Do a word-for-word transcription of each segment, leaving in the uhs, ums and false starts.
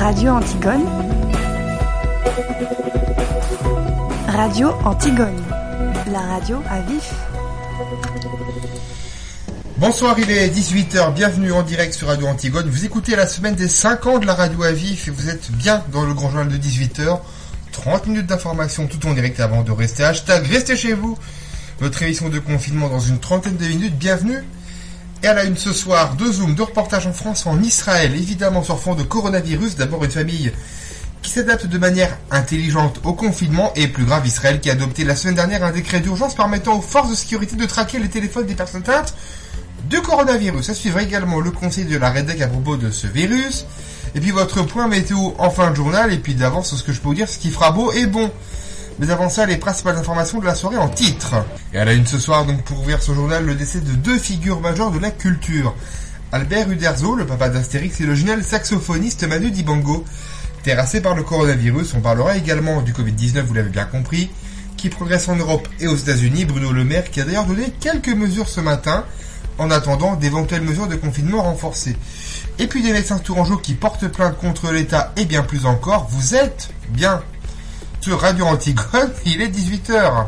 Radio Antigone. Radio Antigone, la radio à vif. Bonsoir, il est dix-huit heures, bienvenue en direct sur Radio Antigone. Vous écoutez la semaine des cinq ans de la radio à vif et vous êtes bien dans le grand journal de dix-huit heures. trente minutes d'information tout en direct avant de rester. Hashtag restez chez vous. Votre émission de confinement dans une trentaine de minutes, bienvenue. Et à la une ce soir, deux zooms, deux reportages en France, en Israël, évidemment sur fond de coronavirus. D'abord une famille qui s'adapte de manière intelligente au confinement et plus grave, Israël qui a adopté la semaine dernière un décret d'urgence permettant aux forces de sécurité de traquer les téléphones des personnes atteintes de coronavirus. Ça suivra également le conseil de la Redec à propos de ce virus. Et puis votre point météo en fin de journal. Et puis d'avance, ce que je peux vous dire, ce qui fera beau et bon. Mais avant ça, les principales informations de la soirée en titre. Et à la une ce soir, donc pour ouvrir ce journal, le décès de deux figures majeures de la culture. Albert Uderzo, le papa d'Astérix, et le génial saxophoniste Manu Dibango. Terrassé par le coronavirus, on parlera également du covid dix-neuf, vous l'avez bien compris, qui progresse en Europe et aux États-Unis. Bruno Le Maire qui a d'ailleurs donné quelques mesures ce matin, en attendant d'éventuelles mesures de confinement renforcées. Et puis des médecins tourangeaux qui portent plainte contre l'État et bien plus encore. Vous êtes bien sur Radio Antigone, il est dix-huit heures.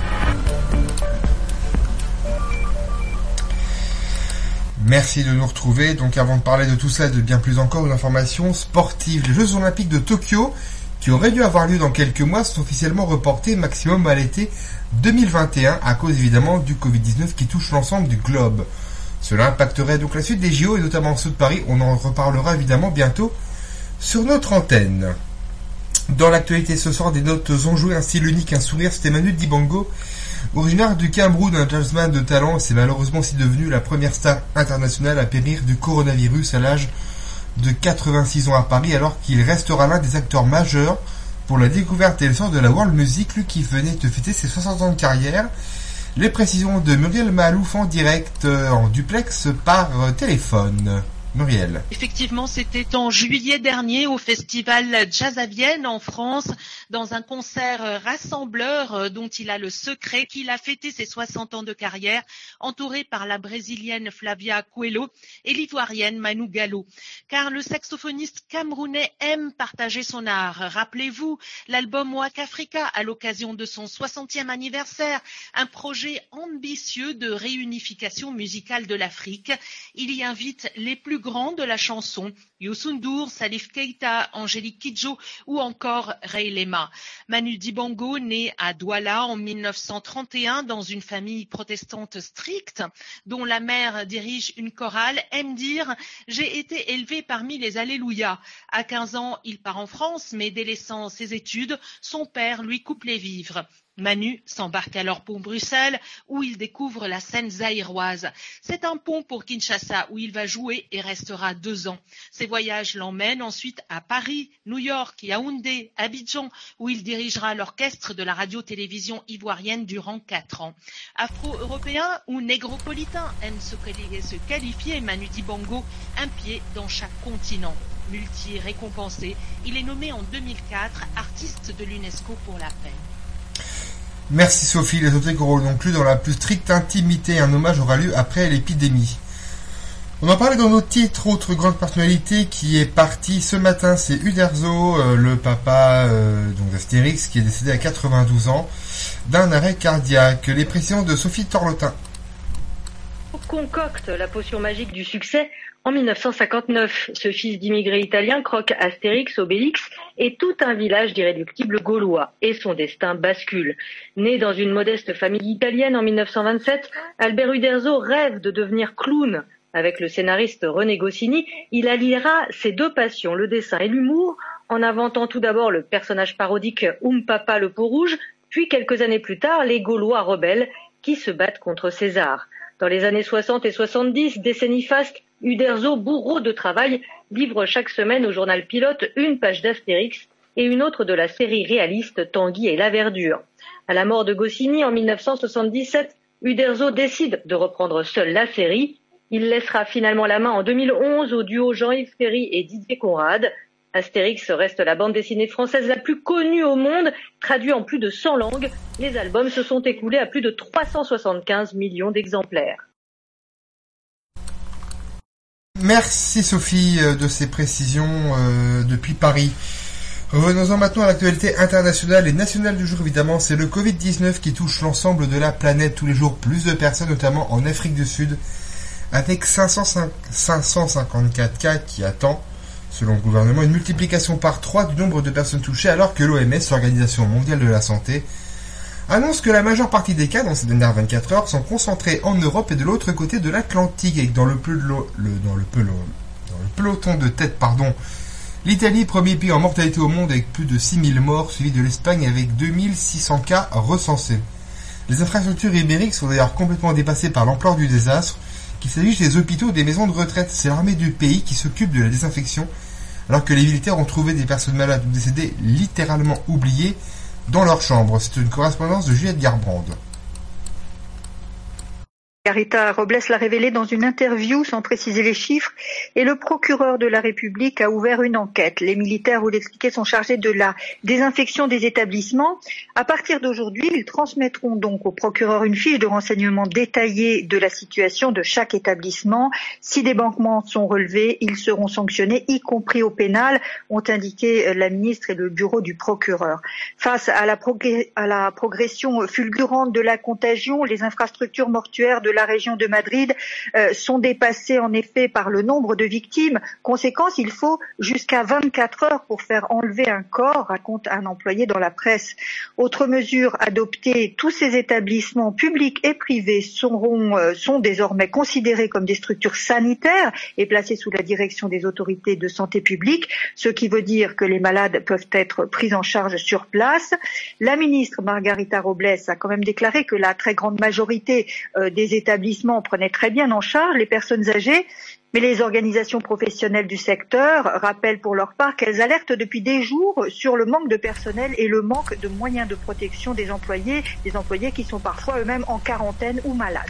Merci de nous retrouver. Donc avant de parler de tout ça et de bien plus encore, une information sportive. Les Jeux Olympiques de Tokyo, qui auraient dû avoir lieu dans quelques mois, sont officiellement reportés maximum à l'été deux mille vingt et un à cause évidemment du covid dix-neuf qui touche l'ensemble du globe. Cela impacterait donc la suite des J O et notamment ceux de Paris. On en reparlera évidemment bientôt sur notre antenne. Dans l'actualité ce soir, des notes ont joué un style unique, un sourire, c'était Manu Dibango, originaire du Cameroun, un jazzman de talent, et c'est malheureusement aussi devenu la première star internationale à périr du coronavirus à l'âge de quatre-vingt-six ans à Paris, alors qu'il restera l'un des acteurs majeurs pour la découverte et l'essor de la world music, lui qui venait de fêter ses soixante ans de carrière. Les précisions de Muriel Malouf en direct, en duplex par téléphone. Muriel. Effectivement, c'était en juillet dernier au festival Jazz à Vienne en France, dans un concert rassembleur dont il a le secret qu'il a fêté ses soixante ans de carrière, entouré par la brésilienne Flavia Coelho et l'ivoirienne Manu Gallo. Car le saxophoniste camerounais aime partager son art. Rappelez-vous, l'album Waka Africa à l'occasion de son soixantième anniversaire, un projet ambitieux de réunification musicale de l'Afrique. Il y invite les plus grands de la chanson, Youssou N'Dour, Salif Keita, Angélique Kidjo ou encore Ray Lema. Manu Dibango, né à Douala en mille neuf cent trente et un dans une famille protestante stricte, dont la mère dirige une chorale, aime dire « J'ai été élevé parmi les Alléluia ». À quinze ans, il part en France, mais délaissant ses études, son père lui coupe les vivres. Manu s'embarque alors pour Bruxelles, où il découvre la scène zaïroise. C'est un pont pour Kinshasa, où il va jouer et restera deux ans. Ses voyages l'emmènent ensuite à Paris, New York, Yaoundé, Abidjan, où il dirigera l'orchestre de la radio-télévision ivoirienne durant quatre ans. Afro-européen ou négropolitain aime se qualifier Manu Dibango, un pied dans chaque continent. Multi-récompensé, il est nommé en deux mille quatre artiste de l'UNESCO pour la paix. Merci Sophie, les autres auront donc lu dans la plus stricte intimité. Un hommage aura lieu après l'épidémie. On en parlait dans nos titres. Autre grande personnalité qui est partie ce matin, c'est Uderzo, euh, le papa euh, donc d'Astérix, qui est décédé à quatre-vingt-douze ans d'un arrêt cardiaque. Les précisions de Sophie Torlotin. Concocte la potion magique du succès en mille neuf cent cinquante-neuf. Ce fils d'immigrés italiens croque Astérix, Obélix et tout un village d'irréductibles gaulois. Et son destin bascule. Né dans une modeste famille italienne en mille neuf cent vingt-sept, Albert Uderzo rêve de devenir clown. Avec le scénariste René Goscinny, il alliera ses deux passions, le dessin et l'humour, en inventant tout d'abord le personnage parodique Oum Papa le Peau Rouge, puis quelques années plus tard, les Gaulois rebelles qui se battent contre César. Dans les années soixante et soixante-dix, décennie faste, Uderzo, bourreau de travail, livre chaque semaine au journal Pilote une page d'Astérix et une autre de la série réaliste Tanguy et la Verdure. À la mort de Goscinny en mille neuf cent soixante-dix-sept, Uderzo décide de reprendre seul la série. Il laissera finalement la main en deux mille onze au duo Jean-Yves Ferry et Didier Conrad. Astérix reste la bande dessinée française la plus connue au monde, traduit en plus de cent langues. Les albums se sont écoulés à plus de trois cent soixante-quinze millions d'exemplaires. Merci Sophie de ces précisions euh, depuis Paris. Revenons-en maintenant à l'actualité internationale et nationale du jour évidemment, c'est le covid dix-neuf qui touche l'ensemble de la planète tous les jours, plus de personnes notamment en Afrique du Sud, avec cinq cent cinquante-quatre cas qui attendent, selon le gouvernement, une multiplication par trois du nombre de personnes touchées alors que l'O M S, l'Organisation mondiale de la santé, annonce que la majeure partie des cas dans ces dernières vingt-quatre heures sont concentrés en Europe et de l'autre côté de l'Atlantique, et que dans le, pelo, le, dans le, pelo, dans le peloton de tête, pardon, l'Italie, premier pays en mortalité au monde avec plus de six mille morts, suivi de l'Espagne avec deux mille six cents cas recensés. Les infrastructures ibériques sont d'ailleurs complètement dépassées par l'ampleur du désastre, qu'il s'agisse des hôpitaux ou des maisons de retraite. C'est l'armée du pays qui s'occupe de la désinfection, alors que les militaires ont trouvé des personnes malades ou décédées littéralement oubliées dans leur chambre. C'est une correspondance de Juliette Garbrand. Margarita Robles l'a révélé dans une interview sans préciser les chiffres et le procureur de la République a ouvert une enquête. Les militaires, vous l'expliquez, sont chargés de la désinfection des établissements. À partir d'aujourd'hui, ils transmettront donc au procureur une fiche de renseignement détaillée de la situation de chaque établissement. Si des manquements sont relevés, ils seront sanctionnés, y compris au pénal, ont indiqué la ministre et le bureau du procureur. Face à la, progr- à la progression fulgurante de la contagion, les infrastructures mortuaires de la région de Madrid euh, sont dépassées en effet par le nombre de victimes. Conséquence, il faut jusqu'à vingt-quatre heures pour faire enlever un corps, raconte un employé dans la presse. Autre mesure adoptée, tous ces établissements publics et privés seront, euh, sont désormais considérés comme des structures sanitaires et placés sous la direction des autorités de santé publique, ce qui veut dire que les malades peuvent être pris en charge sur place. La ministre Margarita Robles a quand même déclaré que la très grande majorité euh, des établissements prenaient très bien en charge les personnes âgées, mais les organisations professionnelles du secteur rappellent pour leur part qu'elles alertent depuis des jours sur le manque de personnel et le manque de moyens de protection des employés, des employés qui sont parfois eux-mêmes en quarantaine ou malades.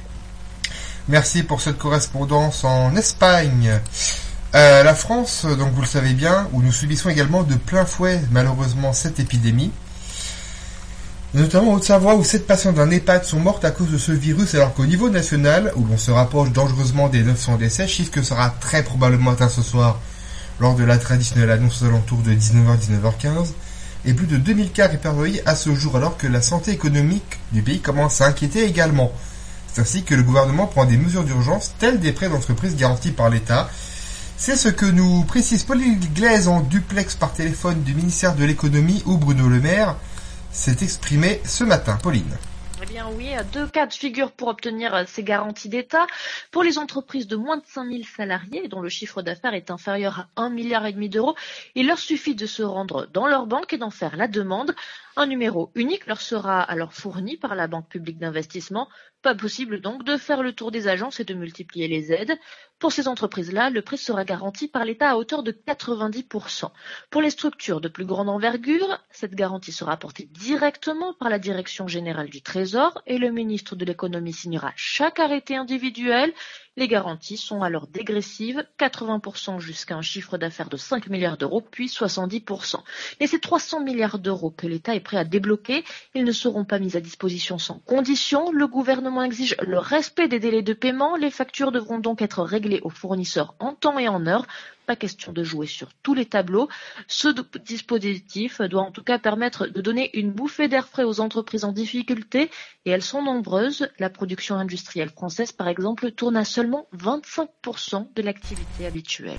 Merci pour cette correspondance en Espagne. Euh, la France, donc vous le savez bien, où nous subissons également de plein fouet malheureusement cette épidémie. Notamment en Haute-Savoie où sept patients d'un EHPAD sont mortes à cause de ce virus, alors qu'au niveau national, où l'on se rapproche dangereusement des neuf cents décès, chiffre que sera très probablement atteint ce soir lors de la traditionnelle annonce aux alentours de dix-neuf heures, dix-neuf heures quinze, et plus de deux mille cas répertoriés à ce jour, alors que la santé économique du pays commence à inquiéter également. C'est ainsi que le gouvernement prend des mesures d'urgence, telles des prêts d'entreprise garantis par l'État. C'est ce que nous précise Pauline Glaise en duplex par téléphone du ministère de l'économie, où Bruno Le Maire s'est exprimé ce matin. Pauline. Eh bien oui, deux cas de figure pour obtenir ces garanties d'État. Pour les entreprises de moins de cinq mille salariés, dont le chiffre d'affaires est inférieur à un milliard et demi d'euros, il leur suffit de se rendre dans leur banque et d'en faire la demande. Un numéro unique leur sera alors fourni par la Banque publique d'investissement. Pas possible donc de faire le tour des agences et de multiplier les aides. Pour ces entreprises-là, le prêt sera garanti par l'État à hauteur de quatre-vingt-dix pour cent. Pour les structures de plus grande envergure, cette garantie sera apportée directement par la Direction générale du Trésor et le ministre de l'économie signera chaque arrêté individuel. Les garanties sont alors dégressives, quatre-vingts pour cent jusqu'à un chiffre d'affaires de cinq milliards d'euros, puis soixante-dix pour cent. Et ces trois cents milliards d'euros que l'État est prêt à débloquer, ils ne seront pas mis à disposition sans condition. Le gouvernement exige le respect des délais de paiement. Les factures devront donc être réglées aux fournisseurs en temps et en heure. Pas question de jouer sur tous les tableaux. Ce dispositif doit en tout cas permettre de donner une bouffée d'air frais aux entreprises en difficulté, et elles sont nombreuses. La production industrielle française, par exemple, tourne à seulement vingt-cinq pour cent de l'activité habituelle.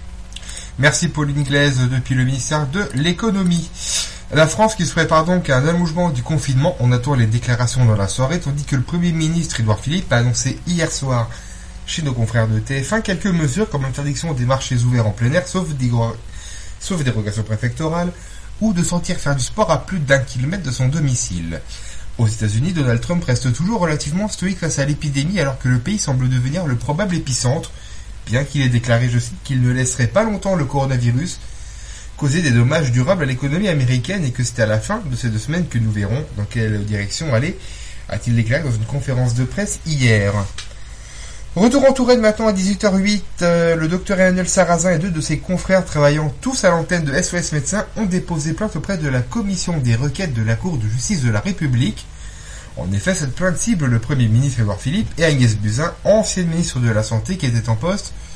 Merci Pauline Glaise depuis le ministère de l'économie. La France qui se prépare donc à un allongement du confinement. On attend les déclarations dans la soirée, tandis que le Premier ministre Édouard Philippe a annoncé hier soir chez nos confrères de T F un quelques mesures comme l'interdiction des marchés ouverts en plein air, sauf, dégro... sauf dérogation préfectorale, ou de sortir faire du sport à plus d'un kilomètre de son domicile. Aux États-Unis, Donald Trump reste toujours relativement stoïque face à l'épidémie, alors que le pays semble devenir le probable épicentre, bien qu'il ait déclaré, je cite, qu'il ne laisserait pas longtemps le coronavirus causer des dommages durables à l'économie américaine, et que c'était à la fin de ces deux semaines que nous verrons dans quelle direction aller, a-t-il déclaré dans une conférence de presse hier. Retour en Touraine maintenant à dix-huit heures huit, euh, le docteur Emmanuel Sarrazin et deux de ses confrères travaillant tous à l'antenne de S O S Médecins ont déposé plainte auprès de la commission des requêtes de la Cour de justice de la République. En effet, cette plainte cible le Premier ministre Édouard Philippe et Agnès Buzyn, ancienne ministre de la Santé qui était en poste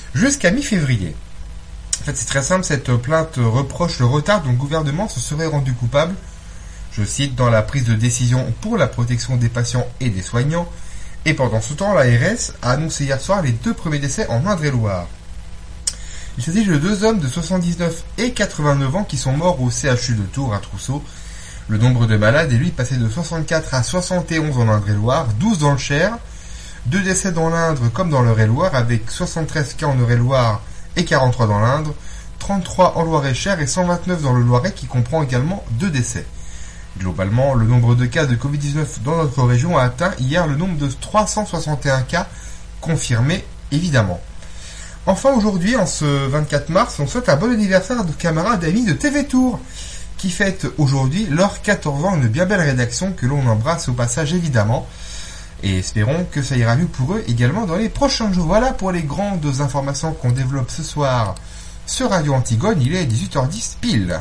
jusqu'à mi-février. En fait, c'est très simple, cette plainte reproche le retard dont le gouvernement se serait rendu coupable, je cite, dans la prise de décision pour la protection des patients et des soignants, et pendant ce temps, l'A R S a annoncé hier soir les deux premiers décès en Indre-et-Loire. Il s'agit de deux hommes de soixante-dix-neuf et quatre-vingt-neuf ans qui sont morts au C H U de Tours à Trousseau. Le nombre de malades est lui passé de soixante-quatre à soixante et onze en Indre-et-Loire, douze dans le Cher, deux décès dans l'Indre comme dans l'Eure-et-Loire, avec soixante-treize cas en Eure-et-Loire et quarante-trois dans l'Indre, trente-trois en Loire-et-Cher et cent vingt-neuf dans le Loiret qui comprend également deux décès. Globalement, le nombre de cas de covid dix-neuf dans notre région a atteint hier le nombre de trois cent soixante et un cas confirmés, évidemment. Enfin, aujourd'hui, en ce vingt-quatre mars, on souhaite un bon anniversaire à nos camarades amis de T V Tours, qui fêtent aujourd'hui leurs quatorze ans, une bien belle rédaction que l'on embrasse au passage, évidemment. Et espérons que ça ira mieux pour eux également dans les prochains jours. Voilà pour les grandes informations qu'on développe ce soir sur Radio Antigone. Il est dix-huit heures dix pile.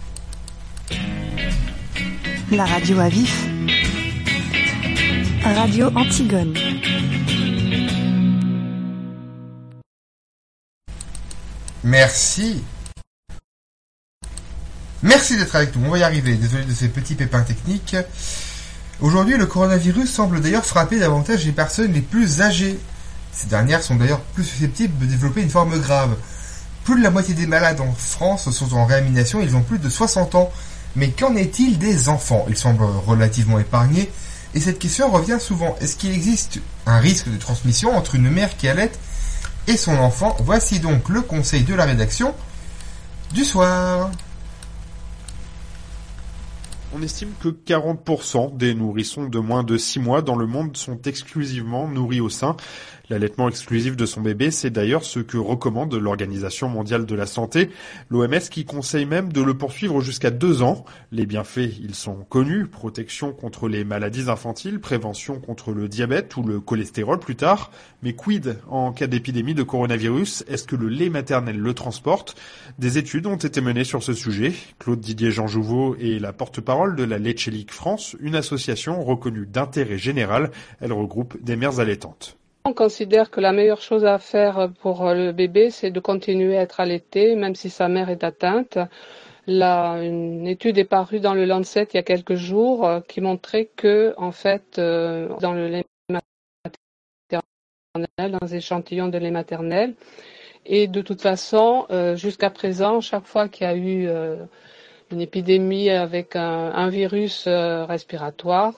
La radio à vif. Radio Antigone. Merci. Merci d'être avec nous. On va y arriver. Désolé de ces petits pépins techniques. Aujourd'hui, le coronavirus semble d'ailleurs frapper davantage les personnes les plus âgées. Ces dernières sont d'ailleurs plus susceptibles de développer une forme grave. Plus de la moitié des malades en France sont en réanimation, ils ont plus de soixante ans. Mais qu'en est-il des enfants ? Ils semblent relativement épargnés. Et cette question revient souvent. Est-ce qu'il existe un risque de transmission entre une mère qui allaite et son enfant ? Voici donc le conseil de la rédaction du soir. On estime que quarante pour cent des nourrissons de moins de six mois dans le monde sont exclusivement nourris au sein. L'allaitement exclusif de son bébé, c'est d'ailleurs ce que recommande l'Organisation mondiale de la santé, l'O M S qui conseille même de le poursuivre jusqu'à deux ans. Les bienfaits, ils sont connus, protection contre les maladies infantiles, prévention contre le diabète ou le cholestérol plus tard. Mais quid en cas d'épidémie de coronavirus ? Est-ce que le lait maternel le transporte ? Des études ont été menées sur ce sujet. Claude Didier-Jean Jouveau est la porte-parole de la Leche League France, une association reconnue d'intérêt général. Elle regroupe des mères allaitantes. On considère que la meilleure chose à faire pour le bébé, c'est de continuer à être allaité, même si sa mère est atteinte. Là, une étude est parue dans le Lancet il y a quelques jours euh, qui montrait que, en fait, euh, dans le lait maternel, dans les échantillons de lait maternel, et de toute façon, euh, jusqu'à présent, chaque fois qu'il y a eu euh, une épidémie avec un, un virus euh, respiratoire,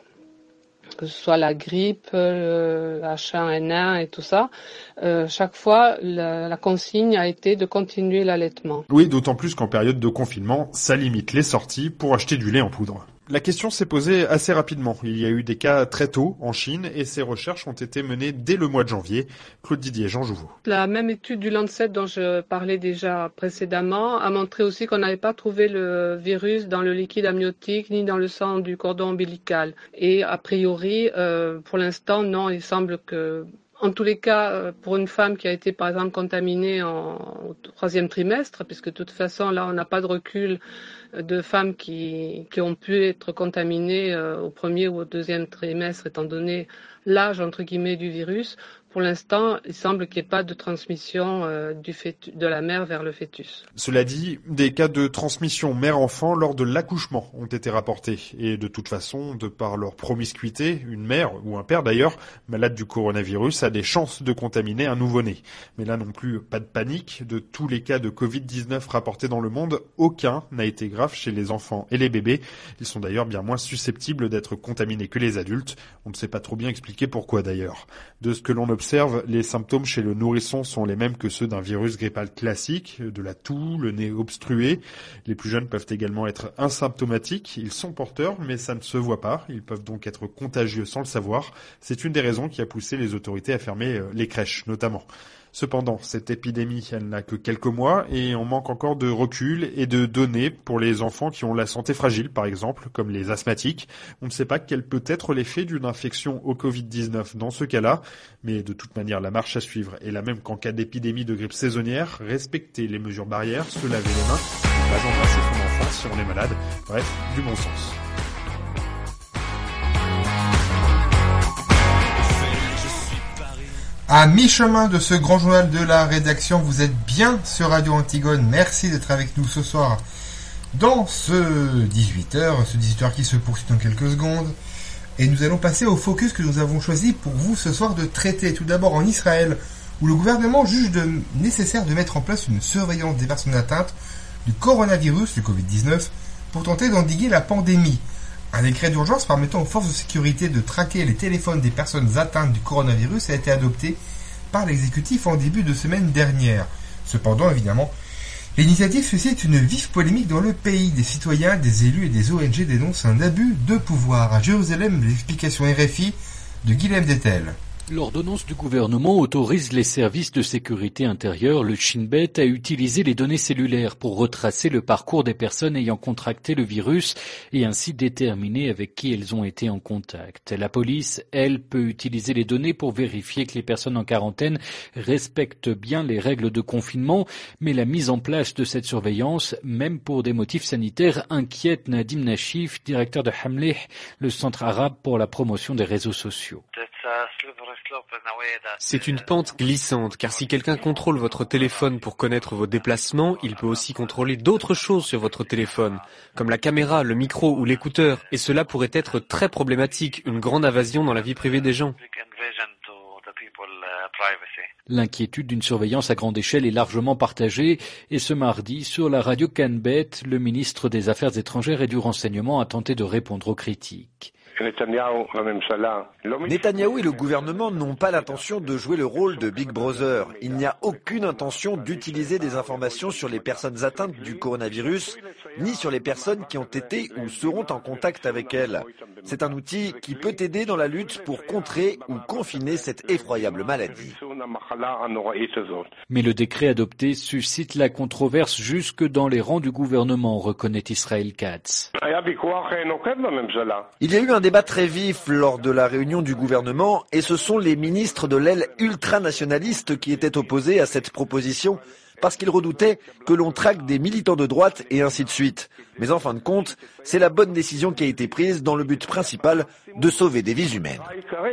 que ce soit la grippe, le H un N un et tout ça, euh, chaque fois, la, la consigne a été de continuer l'allaitement. Oui, d'autant plus qu'en période de confinement, ça limite les sorties pour acheter du lait en poudre. La question s'est posée assez rapidement. Il y a eu des cas très tôt en Chine et ces recherches ont été menées dès le mois de janvier. Claude Didier, Jean Jouveau. La même étude du Lancet dont je parlais déjà précédemment a montré aussi qu'on n'avait pas trouvé le virus dans le liquide amniotique ni dans le sang du cordon ombilical. Et a priori, euh, pour l'instant, non, il semble que... En tous les cas, pour une femme qui a été par exemple contaminée en, au troisième trimestre, puisque de toute façon là on n'a pas de recul de femmes qui, qui ont pu être contaminées euh, au premier ou au deuxième trimestre, étant donné l'âge entre guillemets du virus. Pour l'instant, il semble qu'il n'y ait pas de transmission euh, du fœtus, de la mère vers le fœtus. Cela dit, des cas de transmission mère-enfant lors de l'accouchement ont été rapportés. Et de toute façon, de par leur promiscuité, une mère, ou un père d'ailleurs, malade du coronavirus, a des chances de contaminer un nouveau-né. Mais là non plus, pas de panique. De tous les cas de covid dix-neuf rapportés dans le monde, aucun n'a été grave chez les enfants et les bébés. Ils sont d'ailleurs bien moins susceptibles d'être contaminés que les adultes. On ne sait pas trop bien expliquer pourquoi d'ailleurs. De ce que l'on observe, les symptômes chez le nourrisson sont les mêmes que ceux d'un virus grippal classique, de la toux, le nez obstrué. Les plus jeunes peuvent également être asymptomatiques. Ils sont porteurs, mais ça ne se voit pas. Ils peuvent donc être contagieux sans le savoir. C'est une des raisons qui a poussé les autorités à fermer les crèches, notamment. Cependant, cette épidémie, elle n'a que quelques mois et on manque encore de recul et de données pour les enfants qui ont la santé fragile, par exemple, comme les asthmatiques. On ne sait pas quel peut être l'effet d'une infection au covid dix-neuf dans ce cas-là, mais de toute manière, la marche à suivre est la même qu'en cas d'épidémie de grippe saisonnière. Respecter les mesures barrières, se laver les mains, ne pas embrasser son enfant si on est malade. Bref, du bon sens. À mi-chemin de ce grand journal de la rédaction, vous êtes bien sur Radio Antigone. Merci d'être avec nous ce soir dans ce dix-huit heures, ce dix-huit heures qui se poursuit dans quelques secondes. Et nous allons passer au focus que nous avons choisi pour vous ce soir de traiter. Tout d'abord en Israël, où le gouvernement juge de nécessaire de mettre en place une surveillance des personnes atteintes du coronavirus, du covid dix-neuf, pour tenter d'endiguer la pandémie. Un décret d'urgence permettant aux forces de sécurité de traquer les téléphones des personnes atteintes du coronavirus a été adopté par l'exécutif en début de semaine dernière. Cependant, évidemment, l'initiative suscite une vive polémique dans le pays. Des citoyens, des élus et des O N G dénoncent un abus de pouvoir. À Jérusalem, l'explication R F I de Guilhem Dettel. L'ordonnance du gouvernement autorise les services de sécurité intérieure, le Shin Bet, à utiliser les données cellulaires pour retracer le parcours des personnes ayant contracté le virus et ainsi déterminer avec qui elles ont été en contact. La police, elle, peut utiliser les données pour vérifier que les personnes en quarantaine respectent bien les règles de confinement, mais la mise en place de cette surveillance, même pour des motifs sanitaires, inquiète Nadim Nachif, directeur de Hamleh, le centre arabe pour la promotion des réseaux sociaux. C'est une pente glissante, car si quelqu'un contrôle votre téléphone pour connaître vos déplacements, il peut aussi contrôler d'autres choses sur votre téléphone, comme la caméra, le micro ou l'écouteur, et cela pourrait être très problématique, une grande invasion dans la vie privée des gens. L'inquiétude d'une surveillance à grande échelle est largement partagée et ce mardi, sur la radio Canbet, le ministre des Affaires étrangères et du Renseignement a tenté de répondre aux critiques. Netanyahou et le gouvernement n'ont pas l'intention de jouer le rôle de Big Brother. Il n'y a aucune intention d'utiliser des informations sur les personnes atteintes du coronavirus, ni sur les personnes qui ont été ou seront en contact avec elles. C'est un outil qui peut aider dans la lutte pour contrer ou confiner cette effroyable maladie. Mais le décret adopté suscite la controverse jusque dans les rangs du gouvernement, reconnaît Israël Katz. Il y a eu un débat très vif lors de la réunion du gouvernement et ce sont les ministres de l'aile ultranationaliste qui étaient opposés à cette proposition parce qu'ils redoutaient que l'on traque des militants de droite et ainsi de suite. Mais en fin de compte, c'est la bonne décision qui a été prise dans le but principal de sauver des vies humaines.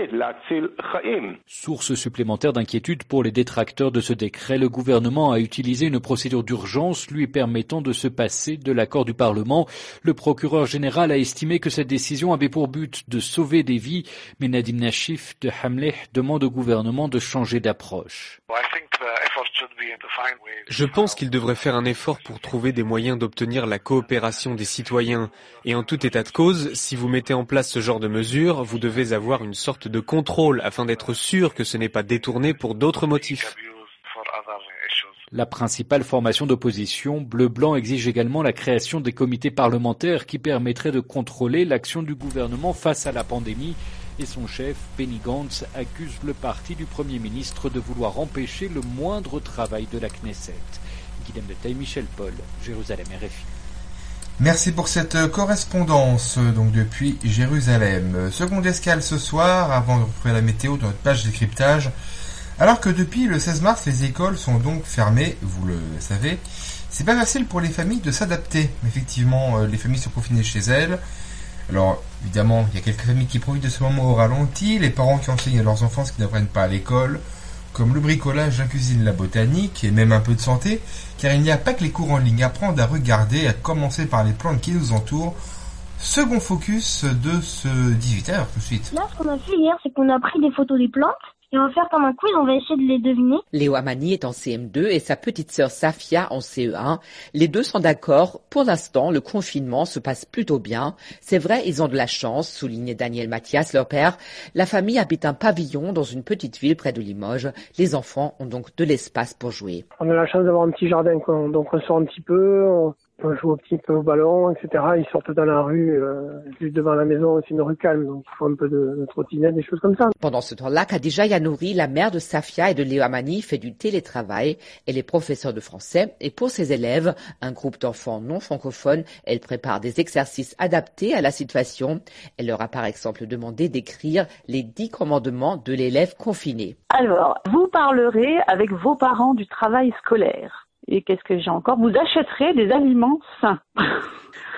Source supplémentaire d'inquiétude pour les détracteurs de ce décret, le gouvernement a utilisé une procédure d'urgence lui permettant de se passer de l'accord du Parlement. Le procureur général a estimé que cette décision avait pour but de sauver des vies, mais Nadim Nachif de Hamleh demande au gouvernement de changer d'approche. Je pense qu'il devrait faire un effort pour trouver des moyens d'obtenir la coopération des citoyens. Et en tout état de cause, si vous mettez en place ce genre de mesures, vous devez avoir une sorte de contrôle afin d'être sûr que ce n'est pas détourné pour d'autres motifs. La principale formation d'opposition, Bleu-Blanc, exige également la création des comités parlementaires qui permettraient de contrôler l'action du gouvernement face à la pandémie. Et son chef, Benny Gantz, accuse le parti du Premier ministre de vouloir empêcher le moindre travail de la Knesset. Guilhem Dettel, Michel Paul, Jérusalem, R F I. Merci pour cette correspondance, donc depuis Jérusalem. Seconde escale ce soir, avant de retrouver la météo dans notre page décryptage. Alors que depuis le seize mars, les écoles sont donc fermées, vous le savez, c'est pas facile pour les familles de s'adapter. Effectivement, les familles sont confinées chez elles. Alors, évidemment, il y a quelques familles qui profitent de ce moment au ralenti, les parents qui enseignent à leurs enfants ce qu'ils n'apprennent pas à l'école, comme le bricolage, la cuisine, la botanique, et même un peu de santé, car il n'y a pas que les cours en ligne. Apprendre à regarder, à commencer par les plantes qui nous entourent. Second focus de ce dix-huit heures, tout de suite. Là, ce qu'on a fait hier, c'est qu'on a pris des photos des plantes, et on va faire comme un quiz, on va essayer de les deviner. Léo Amani est en C M deux et sa petite sœur Safia en C E un. Les deux sont d'accord. Pour l'instant, le confinement se passe plutôt bien. C'est vrai, ils ont de la chance, soulignait Daniel Mathias, leur père. La famille habite un pavillon dans une petite ville près de Limoges. Les enfants ont donc de l'espace pour jouer. On a la chance d'avoir un petit jardin, quoi. Donc on sort un petit peu, on... On joue un petit peu au ballon, et cetera. Ils sortent dans la rue, euh, juste devant la maison, c'est une rue calme, donc il faut un peu de, de trottinette, des choses comme ça. Pendant ce temps-là, Khadija Yanouri, la mère de Safia et de Léo Amani, fait du télétravail. Elle est professeure de français et pour ses élèves, un groupe d'enfants non francophones, elle prépare des exercices adaptés à la situation. Elle leur a par exemple demandé d'écrire les dix commandements de l'élève confiné. Alors, vous parlerez avec vos parents du travail scolaire. Et qu'est-ce que j'ai encore? Vous achèterez des aliments sains.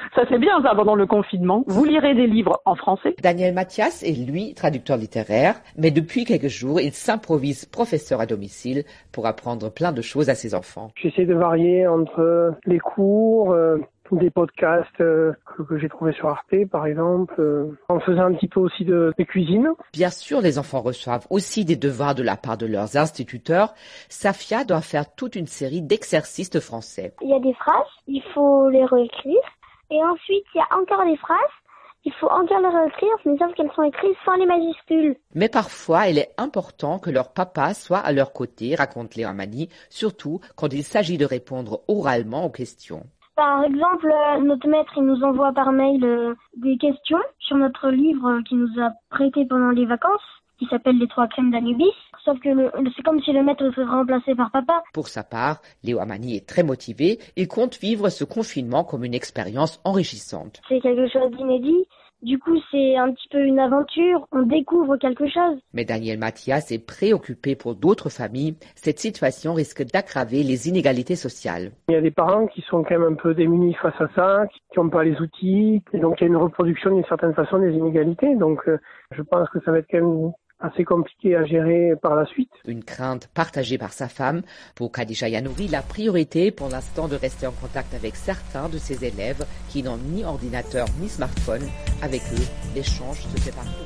Ça c'est bien ça pendant le confinement. Vous lirez des livres en français. Daniel Mathias est lui traducteur littéraire, mais depuis quelques jours, il s'improvise professeur à domicile pour apprendre plein de choses à ses enfants. J'essaie de varier entre les cours, euh, des podcasts euh, que, que j'ai trouvés sur Arte par exemple, euh, en faisant un petit peu aussi de, de cuisine. Bien sûr, les enfants reçoivent aussi des devoirs de la part de leurs instituteurs. Safia doit faire toute une série d'exercices de français. Il y a des phrases, il faut les réécrire. Et ensuite, il y a encore des phrases, il faut encore les réécrire, mais sauf qu'elles sont écrites sans les majuscules. Mais parfois, il est important que leur papa soit à leur côté, raconte Léa Mani, surtout quand il s'agit de répondre oralement aux questions. Par exemple, notre maître il nous envoie par mail euh, des questions sur notre livre qu'il nous a prêté pendant les vacances, qui s'appelle Les Trois Crèmes d'Anubis. Sauf que le, c'est comme si le maître serait remplacé par papa. Pour sa part, Léo Amani est très motivé. Il compte vivre ce confinement comme une expérience enrichissante. C'est quelque chose d'inédit. Du coup, c'est un petit peu une aventure. On découvre quelque chose. Mais Daniel Mathias est préoccupé pour d'autres familles. Cette situation risque d'aggraver les inégalités sociales. Il y a des parents qui sont quand même un peu démunis face à ça, qui n'ont pas les outils. Et donc, il y a une reproduction d'une certaine façon des inégalités. Donc, euh, je pense que ça va être quand même assez compliqué à gérer par la suite. Une crainte partagée par sa femme. Pour Khadija Yanouri, la priorité pour l'instant de rester en contact avec certains de ses élèves qui n'ont ni ordinateur ni smartphone. Avec eux, l'échange se fait partout.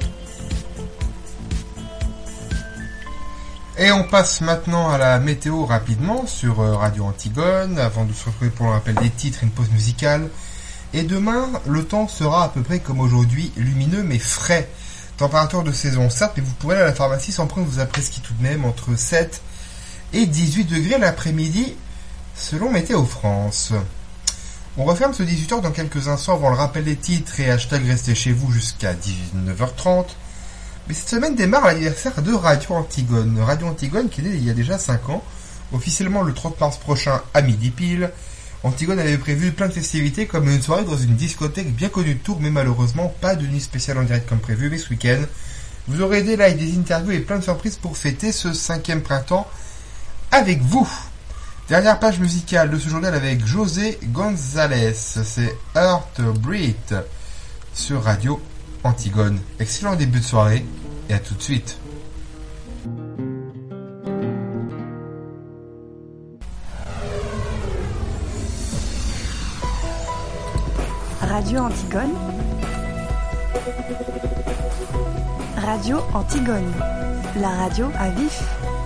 Et on passe maintenant à la météo rapidement sur Radio Antigone, avant de se retrouver pour le rappel des titres et une pause musicale. Et demain, le temps sera à peu près comme aujourd'hui, lumineux mais frais. Température de saison, certes, mais vous pourrez aller à la pharmacie sans prendre vos après-ski tout de même entre sept et dix-huit degrés l'après-midi, selon Météo France. On referme ce dix-huit heures dans quelques instants avant le rappel des titres et hashtag restez chez vous jusqu'à dix-neuf heures trente. Mais cette semaine démarre l'anniversaire de Radio Antigone. Radio Antigone qui est né il y a déjà cinq ans, officiellement le trente mars prochain à midi pile. Antigone avait prévu plein de festivités comme une soirée dans une discothèque bien connue de Tours, mais malheureusement pas de nuit spéciale en direct comme prévu. Mais ce week-end, vous aurez des lives, des interviews et plein de surprises pour fêter ce cinquième printemps avec vous. Dernière page musicale de ce journal avec José González, c'est Heartbeat sur Radio Antigone. Excellent début de soirée et à tout de suite. Radio Antigone. Radio Antigone. La radio à vif.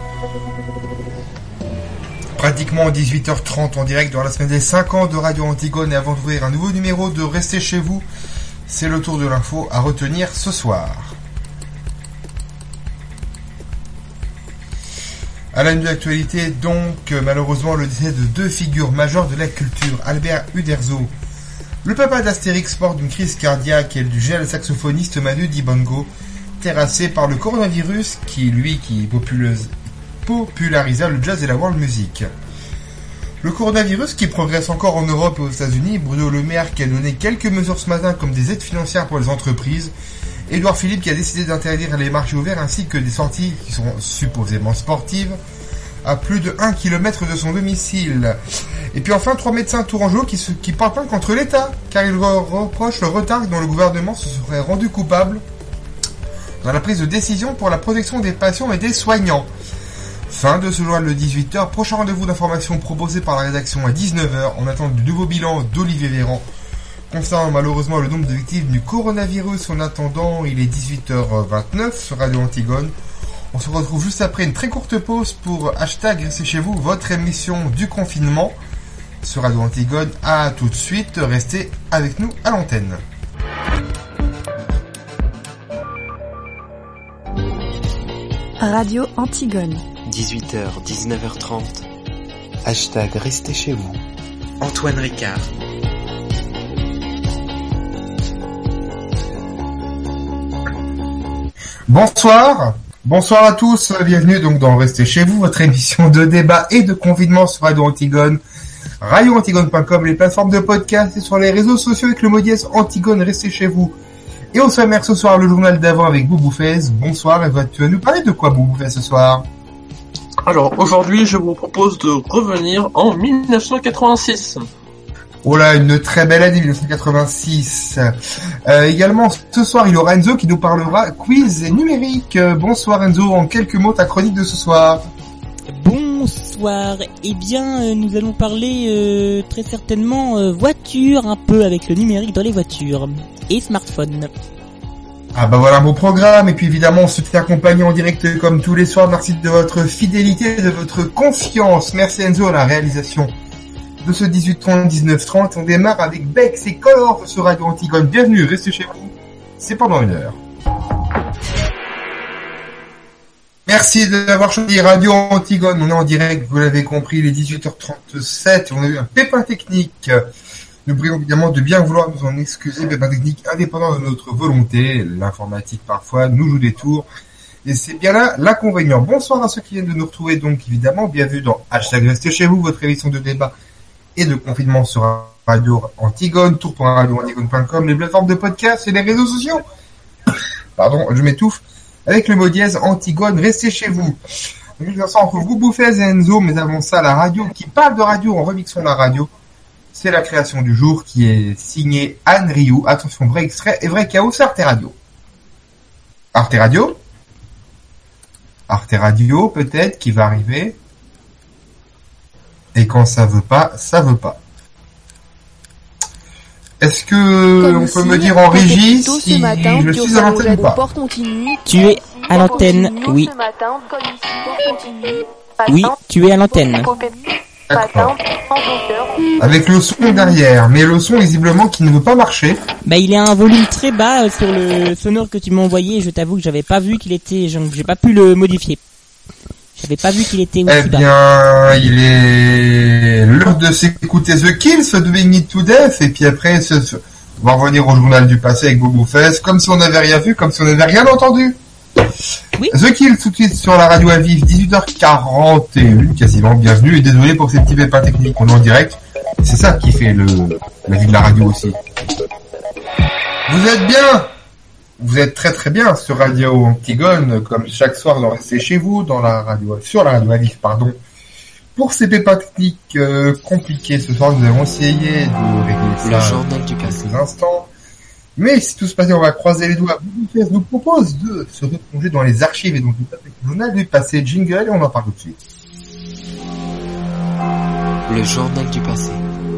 Pratiquement dix-huit heures trente en direct dans la semaine des cinq ans de Radio Antigone et avant d'ouvrir un nouveau numéro de Restez chez vous, c'est le tour de l'info à retenir ce soir. À la une de l'actualité, donc, malheureusement, le décès de deux figures majeures de la culture, Albert Uderzo, le papa d'Astérix, mort d'une crise cardiaque, et du gel saxophoniste Manu Dibango, terrassé par le coronavirus, qui, lui, qui popularisa le jazz et la world music. Le coronavirus qui progresse encore en Europe et aux États-Unis, Bruno Le Maire qui a donné quelques mesures ce matin comme des aides financières pour les entreprises, Édouard Philippe qui a décidé d'interdire les marchés ouverts ainsi que des sorties qui sont supposément sportives à plus de un kilomètre de son domicile. Et puis enfin, trois médecins tourangeaux qui, se, qui portent plainte contre l'État, car ils reprochent le retard dont le gouvernement se serait rendu coupable dans la prise de décision pour la protection des patients et des soignants. Fin de ce journal de dix-huit heures. Prochain rendez-vous d'information proposé par la rédaction à dix-neuf heures. On attend du nouveau bilan d'Olivier Véran concernant malheureusement le nombre de victimes du coronavirus. En attendant, il est dix-huit heures vingt-neuf sur Radio Antigone. On se retrouve juste après une très courte pause pour hashtag Restez chez vous, votre émission du confinement sur Radio Antigone. À tout de suite, restez avec nous à l'antenne. Radio Antigone. dix-huit heures, dix-neuf heures trente. Hashtag Restez chez vous. Antoine Ricard. Bonsoir. Bonsoir à tous. Bienvenue donc dans Restez chez vous, votre émission de débat et de confinement sur Radio Antigone. radio antigone point com, les plateformes de podcast et sur les réseaux sociaux avec le mot dièse Antigone, Restez chez vous. Et au sommaire ce soir, le journal d'avant avec Boubou Fez. Bonsoir, et tu vas nous parler de quoi, Boubou Fez, ce soir? Alors, aujourd'hui, je vous propose de revenir en mille neuf cent quatre-vingt-six. Oh là, une très belle année dix-neuf cent quatre-vingt-six. Euh, également, ce soir, il y aura Enzo qui nous parlera quiz et numérique. Euh, bonsoir Enzo, en quelques mots, ta chronique de ce soir. Bonsoir. Eh bien, euh, nous allons parler euh, très certainement euh, voiture, un peu avec le numérique dans les voitures et smartphones. Ah bah voilà un beau programme, et puis évidemment on se fait accompagner en direct comme tous les soirs. Merci de votre fidélité, de votre confiance. Merci Enzo à la réalisation de ce dix-huit trente dix-neuf trente. On démarre avec Bex et Color sur Radio Antigone. Bienvenue, restez chez vous, c'est pendant une heure. Merci d'avoir choisi Radio Antigone. On est en direct, vous l'avez compris, les dix-huit heures trente-sept. On a eu un pépin technique. Nous prions évidemment de bien vouloir nous en excuser, pépin technique indépendant de notre volonté. L'informatique parfois nous joue des tours. Et c'est bien là l'inconvénient. Bonsoir à ceux qui viennent de nous retrouver, donc évidemment. Bienvenue dans Hashtag Restez chez vous, votre émission de débat et de confinement sur Radio Antigone, tour point radio antigone point com, les plateformes de podcast et les réseaux sociaux. Pardon, je m'étouffe. Avec le mot dièse Antigone, restez chez vous. Donc, ça entre vous Bouffez et Enzo, mais avant ça, la radio qui parle de radio en remixant la radio. C'est la création du jour qui est signée Anne Rioux. Attention, vrai extrait et vrai chaos, c'est Arte Radio. Arte Radio Arte Radio, peut-être, qui va arriver. Et quand ça veut pas, ça veut pas. Est-ce que Comme on peut me dire en régie si matin, je suis à l'antenne ou pas? Tu es à l'antenne, oui. Oui, tu es à l'antenne. D'accord. Avec le son derrière, mais le son visiblement qui ne veut pas marcher. Bah il est à un volume très bas euh, sur le sonore que tu m'as envoyé, et je t'avoue que j'avais pas vu qu'il était, j'ai pas pu le modifier. J'avais pas vu qu'il était aussi eh bas. Eh bien, il est l'heure de s'écouter The Kills, Doing It to Death, et puis après, ce, ce, on va revenir au journal du passé avec Bobo Fess, comme si on n'avait rien vu, comme si on n'avait rien entendu. Oui. The Kills tout de suite sur la radio à vif, dix-huit heures quarante et un, quasiment. Bienvenue et désolé pour ces petits pépins techniques. On est en direct. C'est ça qui fait le, la vie de la radio aussi. Vous êtes bien? Vous êtes très très bien sur Radio Antigone, comme chaque soir dans Restez chez vous, dans la radio, sur la radio à vif, pardon. Pour ces pépins techniques euh, compliqués, ce soir nous allons essayer de régler ça. Le journal du passé. Quelques instants. Mais si tout se passe bien, on va croiser les doigts. Je vous propose de se replonger dans les archives et donc le journal du passé, jingle, et on en parle tout de suite. Le journal du passé.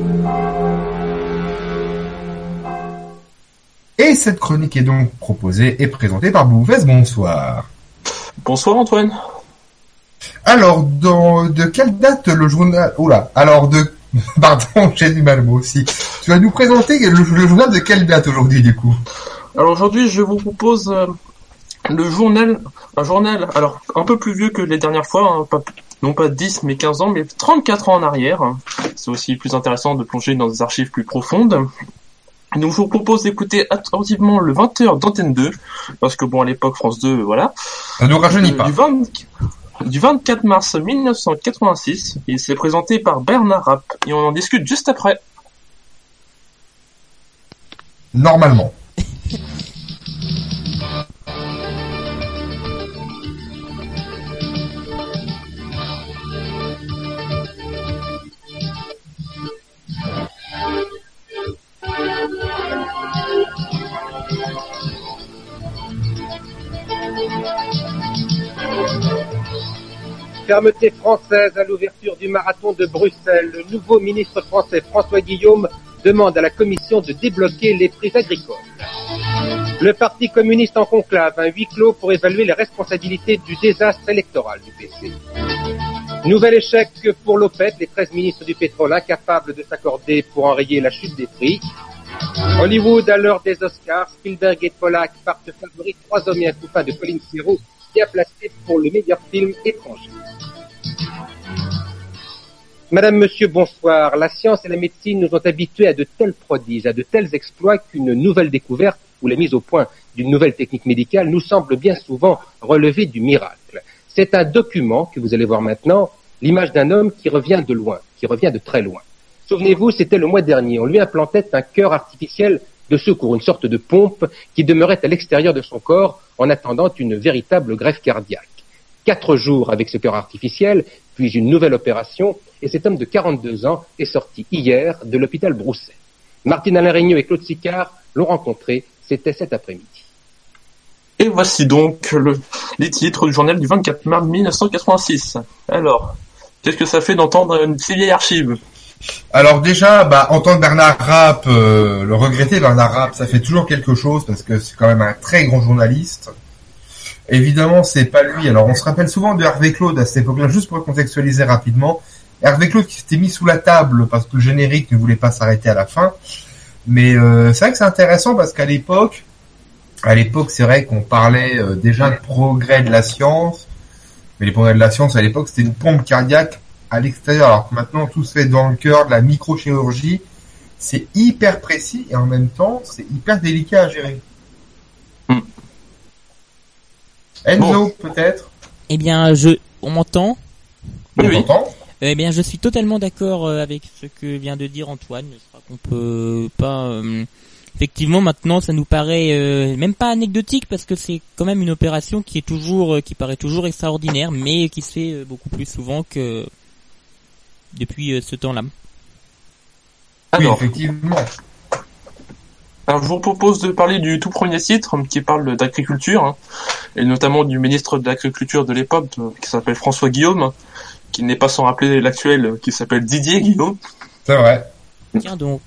Et cette chronique est donc proposée et présentée par Bouvès. Bonsoir. Bonsoir Antoine. Alors, dans, de quelle date le journal... Oula, alors de... Pardon, j'ai du mal moi aussi. Tu vas nous présenter le, le journal de quelle date aujourd'hui du coup? Alors aujourd'hui je vous propose euh, le journal, un journal alors un peu plus vieux que les dernières fois, hein, pas, non pas dix mais quinze ans, mais trente-quatre ans en arrière. C'est aussi plus intéressant de plonger dans des archives plus profondes. Donc je vous propose d'écouter attentivement le vingt heures d'Antenne deux, parce que bon à l'époque France deux, voilà. Ça nous rajeunit pas. Du vingt... Du vingt-quatre mars mille neuf cent quatre-vingt-six, il s'est présenté par Bernard Rapp, et on en discute juste après. Normalement. Fermeté française à l'ouverture du marathon de Bruxelles. Le nouveau ministre français François Guillaume demande à la Commission de débloquer les prix agricoles. Le Parti communiste en conclave, un huis clos pour évaluer les responsabilités du désastre électoral du P C. Nouvel échec pour l'OPEP, les treize ministres du pétrole incapables de s'accorder pour enrayer la chute des prix. Hollywood à l'heure des Oscars, Spielberg et Pollack partent favoris, trois hommes et un couffin de Colin Serrault, bien placé pour le meilleur film étranger. Madame, Monsieur, bonsoir. La science et la médecine nous ont habitués à de tels prodiges, à de tels exploits qu'une nouvelle découverte ou la mise au point d'une nouvelle technique médicale nous semble bien souvent relever du miracle. C'est un document que vous allez voir maintenant, l'image d'un homme qui revient de loin, qui revient de très loin. Souvenez-vous, c'était le mois dernier, on lui implantait un cœur artificiel de secours, une sorte de pompe qui demeurait à l'extérieur de son corps en attendant une véritable greffe cardiaque. Quatre jours avec ce cœur artificiel, puis une nouvelle opération, et cet homme de quarante-deux ans est sorti hier de l'hôpital Broussais. Martine Alain Regnault et Claude Sicard l'ont rencontré, c'était cet après-midi. Et voici donc le, les titres du journal du vingt-quatre mars mille neuf cent quatre-vingt-six. Alors, qu'est-ce que ça fait d'entendre une si vieille archive ? Alors déjà, bah, entendre Bernard Rapp, euh, le regretter Bernard Rapp, ça fait toujours quelque chose parce que c'est quand même un très grand journaliste. Évidemment, c'est pas lui. Alors, on se rappelle souvent de Hervé Claude à cette époque-là, juste pour contextualiser rapidement. Hervé Claude qui s'était mis sous la table parce que le générique ne voulait pas s'arrêter à la fin. Mais euh, c'est vrai que c'est intéressant parce qu'à l'époque, à l'époque, c'est vrai qu'on parlait euh, déjà de progrès de la science. Mais les progrès de la science, à l'époque, c'était une pompe cardiaque à l'extérieur. Alors que maintenant, tout se fait dans le cœur, de la microchirurgie. C'est hyper précis et en même temps, c'est hyper délicat à gérer. Mm. Enzo, bon. Peut-être. Eh bien, je, on m'entend ? On oui. m'entend. Eh bien, je suis totalement d'accord avec ce que vient de dire Antoine. Je crois qu'on peut pas. Euh, effectivement, maintenant, ça nous paraît euh, même pas anecdotique parce que c'est quand même une opération qui est toujours, euh, qui paraît toujours extraordinaire, mais qui se fait euh, beaucoup plus souvent que depuis euh, ce temps-là. Alors, oui, effectivement. Alors, je vous propose de parler du tout premier titre qui parle d'agriculture, hein, et notamment du ministre de l'Agriculture de l'époque, qui s'appelle François Guillaume, qui n'est pas sans rappeler l'actuel, qui s'appelle Didier Guillaume. C'est vrai. Tiens donc.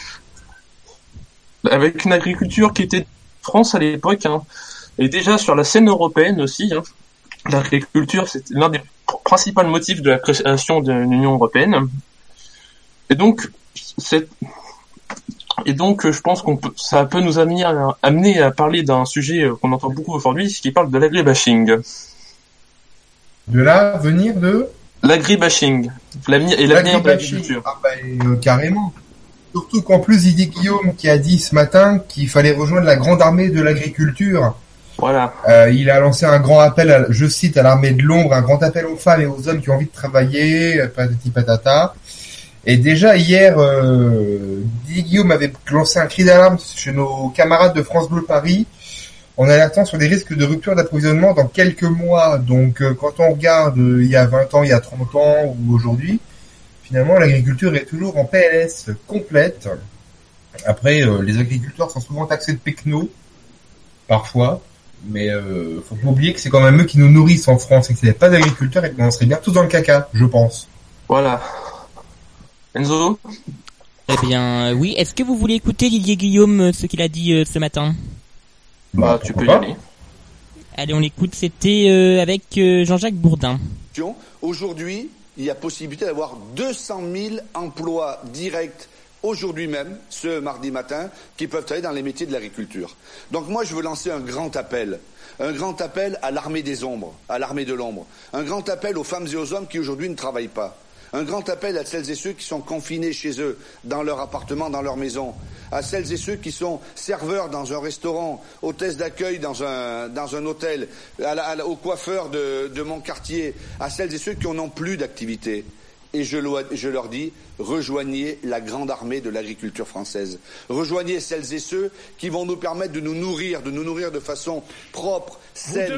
Avec une agriculture qui était France à l'époque, hein, et déjà sur la scène européenne aussi. Hein, l'agriculture, c'était l'un des principaux motifs de la création de l'Union européenne. Et donc, cette... Et donc, je pense qu'on peut, ça peut nous amener à, amener à parler d'un sujet qu'on entend beaucoup aujourd'hui, qui parle de l'agribashing. De l'avenir de L'agribashing. L'avenir et l'avenir de l'agriculture. Ah bah, euh, carrément. Surtout qu'en plus, Didier Guillaume qui a dit ce matin qu'il fallait rejoindre la grande armée de l'agriculture. Voilà. Euh, il a lancé un grand appel, à, je cite, à l'armée de l'ombre, un grand appel aux femmes et aux hommes qui ont envie de travailler, patati patata. Et déjà hier, euh, Didier Guillaume avait lancé un cri d'alarme chez nos camarades de France Bleu Paris en alertant sur des risques de rupture d'approvisionnement dans quelques mois. Donc euh, quand on regarde euh, il y a vingt ans, il y a trente ans ou aujourd'hui, finalement l'agriculture est toujours en P L S complète. Après, euh, les agriculteurs sont souvent taxés de pecno, parfois, mais euh, faut pas oublier que c'est quand même eux qui nous nourrissent en France et que s'il n'y avait pas d'agriculteurs, on serait bien tous dans le caca, je pense. Voilà. Enzo ? Eh bien, oui. Est-ce que vous voulez écouter Didier Guillaume, ce qu'il a dit euh, ce matin ? Bah, tu peux y aller. Allez, on l'écoute. C'était euh, avec euh, Jean-Jacques Bourdin. Aujourd'hui, il y a possibilité d'avoir deux cent mille emplois directs aujourd'hui même, ce mardi matin, qui peuvent aller dans les métiers de l'agriculture. Donc moi, je veux lancer un grand appel. Un grand appel à l'armée des ombres, à l'armée de l'ombre. Un grand appel aux femmes et aux hommes qui aujourd'hui ne travaillent pas. Un grand appel à celles et ceux qui sont confinés chez eux, dans leur appartement, dans leur maison. À celles et ceux qui sont serveurs dans un restaurant, hôtesses d'accueil dans un, dans un hôtel, à la, à la, aux coiffeurs de, de mon quartier, à celles et ceux qui n'ont plus d'activité. Et je, je leur dis, rejoignez la grande armée de l'agriculture française. Rejoignez celles et ceux qui vont nous permettre de nous nourrir, de nous nourrir de façon propre, saine.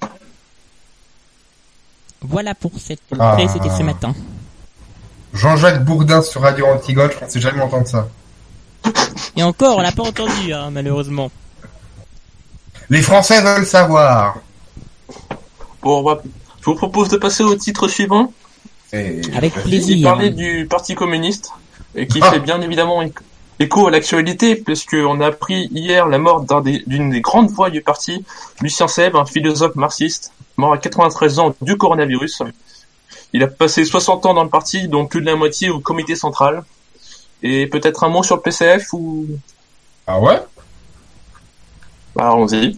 Voilà pour cette rentrée, ah. C'était ce matin. Jean-Jacques Bourdin sur Radio Antigone, je pensais jamais entendre ça. Et encore, on l'a pas entendu, hein, malheureusement. Les Français veulent savoir. Bon, on va... je vous propose de passer au titre suivant. Et... Avec plaisir. Il parlait du Parti communiste, et qui ah. fait bien évidemment écho à l'actualité, puisqu'on a appris hier la mort d'un des, d'une des grandes voix du parti, Lucien Sèvres, un philosophe marxiste, mort à quatre-vingt-treize ans du coronavirus. Il a passé soixante ans dans le parti, donc plus de la moitié au comité central. Et peut-être un mot sur le P C F ou... Ah ouais ? Bah, allons-y.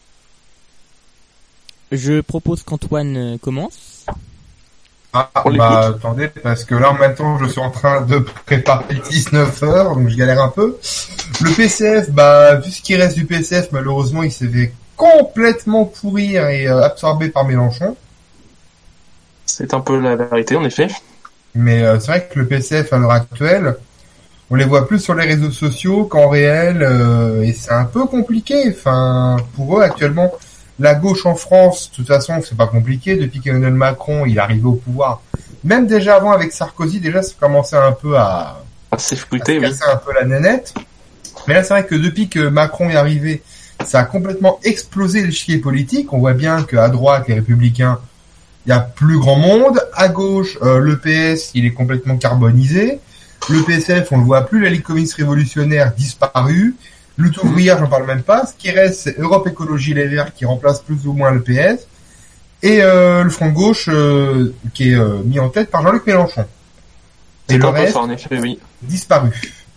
Je propose qu'Antoine commence. Ah, bah attendez, parce que là maintenant je suis en train de préparer dix-neuf heures, donc je galère un peu. Le P C F, bah vu ce qui reste du P C F, malheureusement il s'est fait complètement pourrir et euh, absorbé par Mélenchon. C'est un peu la vérité, en effet. Mais euh, c'est vrai que le P C F, à l'heure actuelle, on les voit plus sur les réseaux sociaux qu'en réel, euh, et c'est un peu compliqué. Enfin, pour eux, actuellement, La gauche en France, de toute façon, c'est pas compliqué. Depuis qu'Emmanuel Macron, il est arrivé au pouvoir, même déjà avant avec Sarkozy, déjà, ça commençait un peu à, à s'effriter, oui. casser un peu la nénette. Mais là, c'est vrai que depuis que Macron est arrivé, ça a complètement explosé l'échiquier politique. On voit bien qu'à droite, les Républicains, il y a plus grand monde. À gauche, euh, le P S, il est complètement carbonisé. Le P S F, on le voit plus. La Ligue communiste révolutionnaire disparue. Lutte ouvrière, j'en parle même pas. Ce qui reste, c'est Europe Écologie Les Verts qui remplace plus ou moins le P S. Et euh, le Front de Gauche euh, qui est euh, mis en tête par Jean-Luc Mélenchon. Et le reste, ça, en effet, oui. disparu.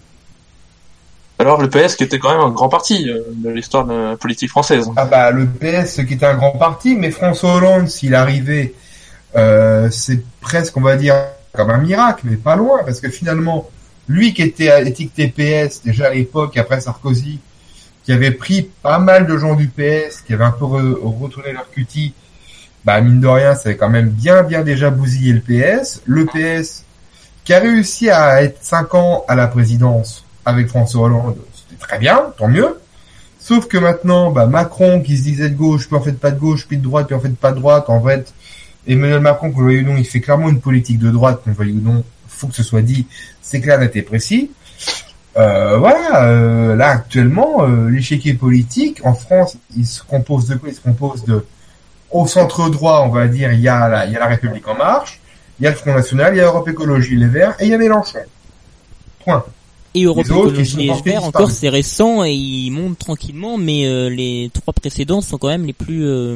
Alors le P S qui était quand même un grand parti euh, de l'histoire de la politique française. Ah bah le P S qui était un grand parti, mais François Hollande, s'il arrivait, euh, c'est presque, on va dire, comme un miracle, mais pas loin, parce que finalement, lui qui était étiqueté P S déjà à l'époque, après Sarkozy, qui avait pris pas mal de gens du P S, qui avait un peu re- retourné leur cutie, bah mine de rien, ça avait quand même bien bien déjà bousillé le P S. Le P S qui a réussi à être cinq ans à la présidence avec François Hollande, c'était très bien, tant mieux. Sauf que maintenant, bah Macron qui se disait de gauche, puis en fait pas de gauche, puis de droite, puis en fait pas de droite, en fait, Emmanuel Macron, qu'on le veuille ou non, il fait clairement une politique de droite, qu'on le veuille ou non, faut que ce soit dit, c'est clair, net et précis. Euh, voilà, euh, là actuellement, euh, l'échiquier politique en France, il se compose de quoi? Il se compose de, au centre droit, on va dire, il y a la, il y a la République en marche, il y a le Front National, il y a Europe Écologie Les Verts, et il y a Mélenchon. Point. Et Europe Les autres, Écologie ils sont Les Verts, disparus. encore c'est récent et ils montent tranquillement, mais euh, les trois précédents sont quand même les plus euh,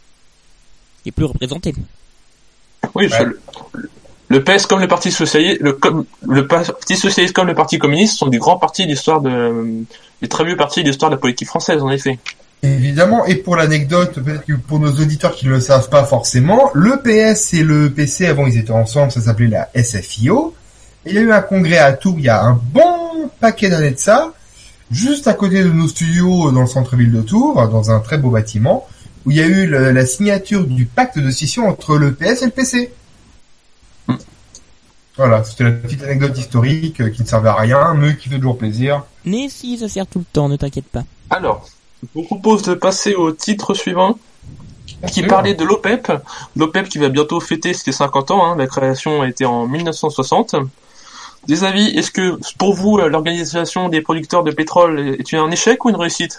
les plus représentés. Oui, ouais. le, le P S comme le Parti socialiste, le, comme, le Parti socialiste comme le Parti communiste sont des grands partis de l'histoire de, des très vieux partis de l'histoire de la politique française, en effet. Évidemment, et pour l'anecdote, peut-être que pour nos auditeurs qui ne le savent pas forcément, le P S et le P C, avant ils étaient ensemble, ça s'appelait la S F I O. Et il y a eu un congrès à Tours il y a un bon paquet d'années de ça, juste à côté de nos studios dans le centre-ville de Tours, dans un très beau bâtiment, où il y a eu le, la signature du pacte de scission entre le P S et le P C. Mm. Voilà, c'était la petite anecdote historique euh, qui ne servait à rien, mais qui fait toujours plaisir. Mais si, ça sert tout le temps, ne t'inquiète pas. Alors, je vous propose de passer au titre suivant, qui parlait de l'O P E P. L'O P E P qui va bientôt fêter ses cinquante ans, hein. La création a été en mille neuf cent soixante. Des avis, est-ce que pour vous l'organisation des producteurs de pétrole est un échec ou une réussite?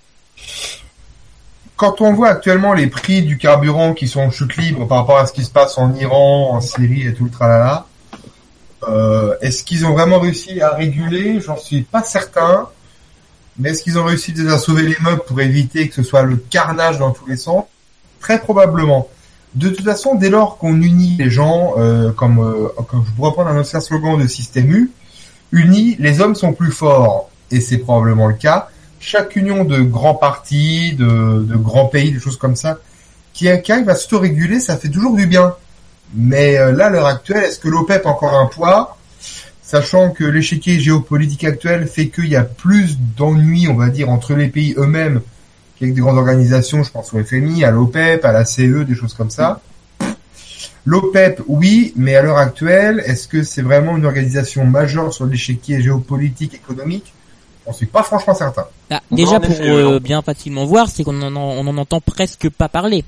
Quand on voit actuellement les prix du carburant qui sont en chute libre par rapport à ce qui se passe en Iran, en Syrie et tout le tralala, euh, est-ce qu'ils ont vraiment réussi à réguler? J'en suis pas certain. Mais est-ce qu'ils ont réussi déjà à sauver les meubles pour éviter que ce soit le carnage dans tous les sens? Très probablement. De toute façon, dès lors qu'on unit les gens, euh, comme, euh, comme je pourrais prendre un ancien slogan de Système U, unis, les hommes sont plus forts. Et c'est probablement le cas. Chaque union de grands partis, de, de grands pays, des choses comme ça, qui, qui arrive à s'autoréguler, ça fait toujours du bien. Mais euh, là, à l'heure actuelle, est-ce que l'O P E P a encore un poids? Sachant que l'échiquier géopolitique actuel fait qu'il y a plus d'ennuis, on va dire, entre les pays eux-mêmes qu'avec des grandes organisations, je pense au F M I, à l'O P E P, à la C E, des choses comme ça. L'O P E P, oui, mais à l'heure actuelle, est-ce que c'est vraiment une organisation majeure sur l'échiquier géopolitique, économique? On ne suis pas franchement certain. Ah, déjà, pour euh, bien facilement voir, c'est qu'on en, on en entend presque pas parler.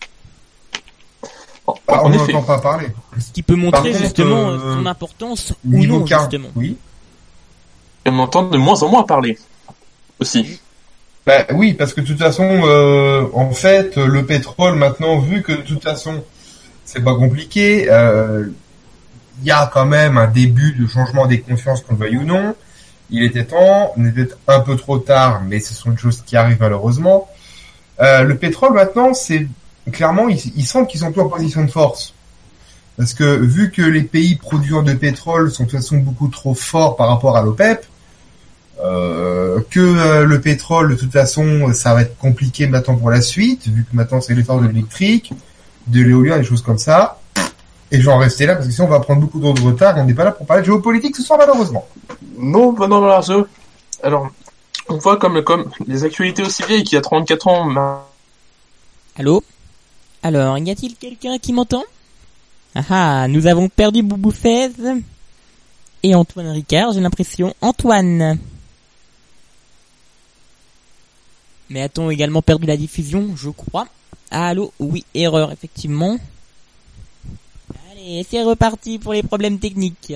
Ah, on n'entend pas parler. Ce qui peut montrer contre, justement euh, son importance ou non, car, justement. Oui. Et on entend de moins en moins parler aussi. Bah oui, parce que de toute façon, euh, en fait, le pétrole maintenant, vu que de toute façon, c'est pas compliqué, euh, il y a quand même un début de changement des consciences, qu'on le veuille ou non. Il était temps, on est peut-être un peu trop tard, mais ce sont des choses qui arrivent malheureusement. Euh, le pétrole maintenant, c'est clairement, ils, ils sentent qu'ils sont plus en position de force. Parce que vu que les pays producteurs de pétrole sont de toute façon beaucoup trop forts par rapport à l'O P E P, euh, que euh, le pétrole, de toute façon, ça va être compliqué maintenant pour la suite, vu que maintenant c'est l'effort de l'électrique, de l'éolien, des choses comme ça. Et je vais en rester là, parce que sinon on va prendre beaucoup trop de retard, et on n'est pas là pour parler de géopolitique ce soir, malheureusement. Non, bah non, non, non, alors, on voit comme, comme les actualités aussi vieilles qu'il y a trente-quatre ans. Ma... Allô? Alors, y a-t-il quelqu'un qui m'entend? Ah ah, nous avons perdu Boubou Fez et Antoine Ricard, j'ai l'impression. Antoine. Mais a-t-on également perdu la diffusion? Je crois. Allô? Oui, erreur, effectivement. Allez, c'est reparti pour les problèmes techniques.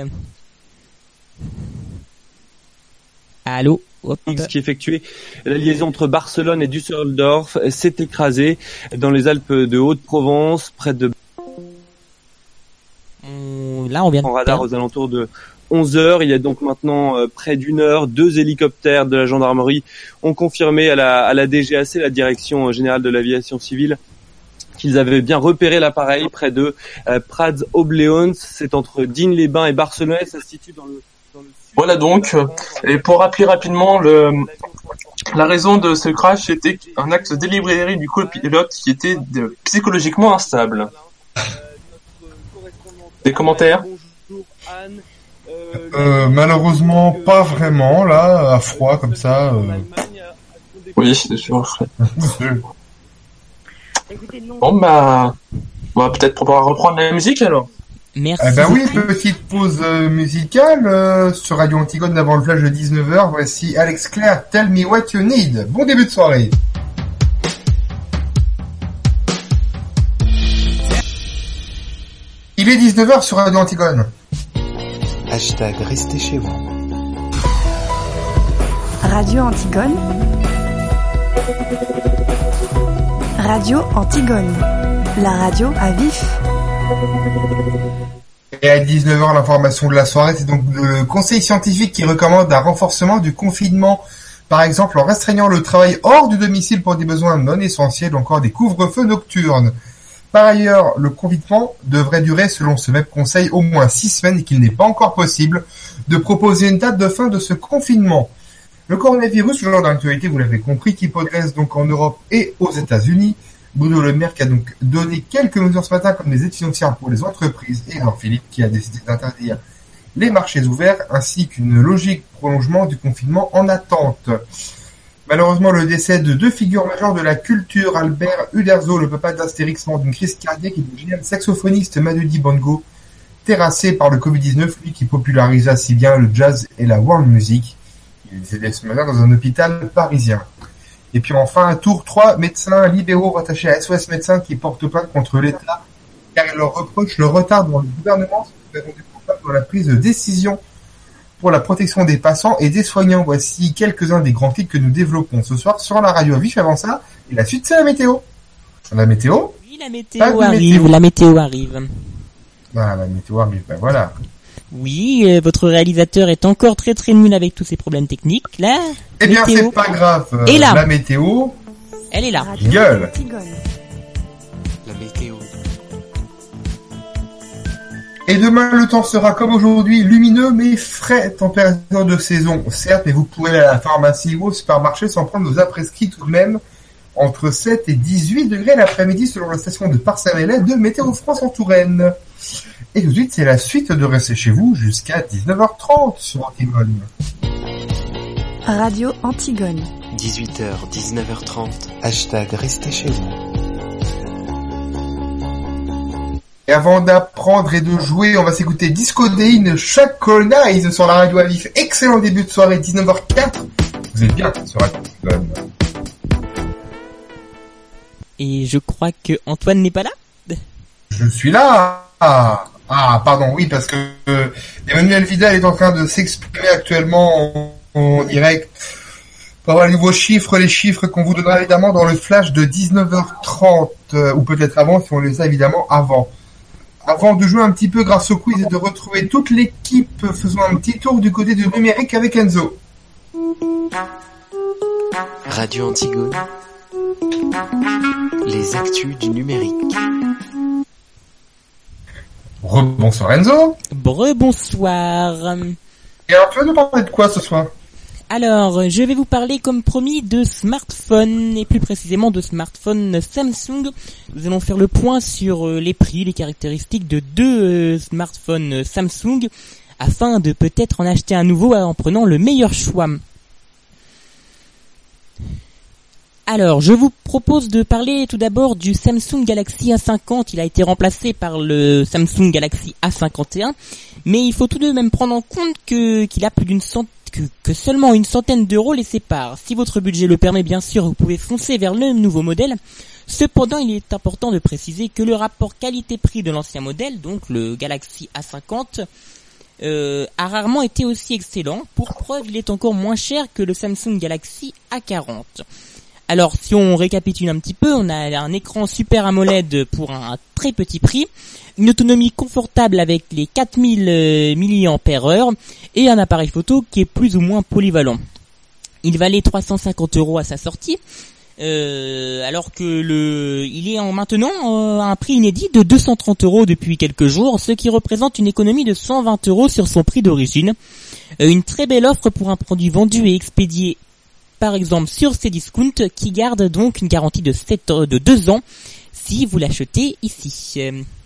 Allô? Hop. Qui effectuait la liaison entre Barcelone et Düsseldorf s'est écrasé dans les Alpes de Haute-Provence, près de... Là, on vient de en radar aux alentours de onze heures. Il y a donc maintenant euh, près d'une heure. Deux hélicoptères de la gendarmerie ont confirmé à la, à la D G A C, la Direction Générale de l'Aviation Civile, qu'ils avaient bien repéré l'appareil près de euh, Prades-Obléons. C'est entre Digne-les-Bains et Barcelone. Ça se situe dans le, dans le sud. Voilà donc. Et pour rappeler rapidement, le, la raison de ce crash, c'était un acte délibéré du copilote qui était de, psychologiquement instable. Des commentaires? euh, Malheureusement, pas vraiment, là, à froid, comme ça. Euh... Oui, c'est sûr. Bon, bah, on va peut-être pouvoir reprendre la musique, alors. Merci. Eh ben oui, petite pause euh, musicale euh, sur Radio Antigone avant le flash de dix-neuf heures. Voici Alex Clare, Tell Me What You Need. Bon début de soirée. Il est dix-neuf heures sur Radio Antigone. Hashtag restez chez vous. Radio Antigone. Radio Antigone. La radio à vif. Et à dix-neuf heures, l'information de la soirée, c'est donc le conseil scientifique qui recommande un renforcement du confinement. Par exemple, en restreignant le travail hors du domicile pour des besoins non essentiels ou encore des couvre-feux nocturnes. Par ailleurs, le confinement devrait durer, selon ce même conseil, au moins six semaines et qu'il n'est pas encore possible de proposer une date de fin de ce confinement. Le coronavirus, le genre d'actualité, vous l'avez compris, qui progresse donc en Europe et aux États-Unis. Bruno Le Maire qui a donc donné quelques mesures ce matin comme les aides financières pour les entreprises et Jean-Philippe qui a décidé d'interdire les marchés ouverts ainsi qu'une logique prolongement du confinement en attente. Malheureusement, le décès de deux figures majeures de la culture, Albert Uderzo, le papa d'Astérix, mort d'une crise cardiaque, et du génial saxophoniste Manu Dibango, terrassé par le covid dix-neuf, lui qui popularisa si bien le jazz et la world music. Il est décédé ce matin dans un hôpital parisien. Et puis enfin, à Tours, trois médecins libéraux rattachés à S O S Médecins qui portent plainte contre l'État car ils leur reprochent le retard dans le gouvernement dans la prise de décision pour la protection des patients et des soignants. Voici quelques-uns des grands titres que nous développons ce soir sur la radio à vif. Avant ça, et la suite, c'est la météo. La météo Oui, la météo arrive, météo. la météo arrive. Ah, la météo arrive, ben voilà. Oui, euh, votre réalisateur est encore très très nul avec tous ces problèmes techniques. Là, eh bien, météo. C'est pas grave. Euh, et là, la météo, elle est là. Gueule. La météo. Et demain, le temps sera comme aujourd'hui, lumineux mais frais, température de saison. Certes, mais vous pourrez aller à la pharmacie ou au supermarché sans prendre vos après-ski tout de même. Entre sept et dix-huit degrés l'après-midi selon la station de Parsamellet de Météo France en Touraine. Et tout de suite, c'est la suite de Rester chez vous jusqu'à dix-neuf heures trente sur Antigone. Radio Antigone. dix-huit heures, dix-neuf heures trente. Hashtag restez chez vous. Et avant d'apprendre et de jouer, on va s'écouter Disco Dane, Chaconize sur la radio à vif. Excellent début de soirée, dix-neuf heures quatre. Vous êtes bien sur Radio Antigone. Et je crois que Antoine n'est pas là. Je suis là. Ah, ah, pardon, oui, parce que euh, Emmanuel Vidal est en train de s'exprimer actuellement en, en direct pour avoir les nouveaux chiffres, les chiffres qu'on vous donnera évidemment dans le flash de dix-neuf heures trente, euh, ou peut-être avant, si on les a évidemment avant. Avant de jouer un petit peu grâce au quiz et de retrouver toute l'équipe, faisons un petit tour du côté du numérique avec Enzo. Radio Antigone. Les actus du numérique. Rebonsoir Enzo. Rebonsoir. Et alors tu vas nous parler de quoi ce soir ? Alors, je vais vous parler comme promis de smartphones, et plus précisément de smartphones Samsung. Nous allons faire le point sur les prix, les caractéristiques de deux smartphones Samsung, afin de peut-être en acheter un nouveau en prenant le meilleur choix. Alors, je vous propose de parler tout d'abord du Samsung Galaxy A cinquante. Il a été remplacé par le Samsung Galaxy A cinquante et un, mais il faut tout de même prendre en compte que qu'il a plus d'une cent, que, que seulement une centaine d'euros les séparent. Si votre budget le permet, bien sûr, vous pouvez foncer vers le nouveau modèle. Cependant, il est important de préciser que le rapport qualité-prix de l'ancien modèle, donc le Galaxy A cinquante, euh, a rarement été aussi excellent. Pour preuve, il est encore moins cher que le Samsung Galaxy A quarante. Alors, si on récapitule un petit peu, on a un écran Super AMOLED pour un très petit prix, une autonomie confortable avec les quatre mille milliampères heure et un appareil photo qui est plus ou moins polyvalent. Il valait trois cent cinquante euros à sa sortie, euh, alors que le, il est en maintenant euh, à un prix inédit de deux cent trente euros depuis quelques jours, ce qui représente une économie de cent vingt euros sur son prix d'origine. Euh, une très belle offre pour un produit vendu et expédié par exemple sur Cdiscount, qui garde donc une garantie de sept, de deux ans si vous l'achetez ici.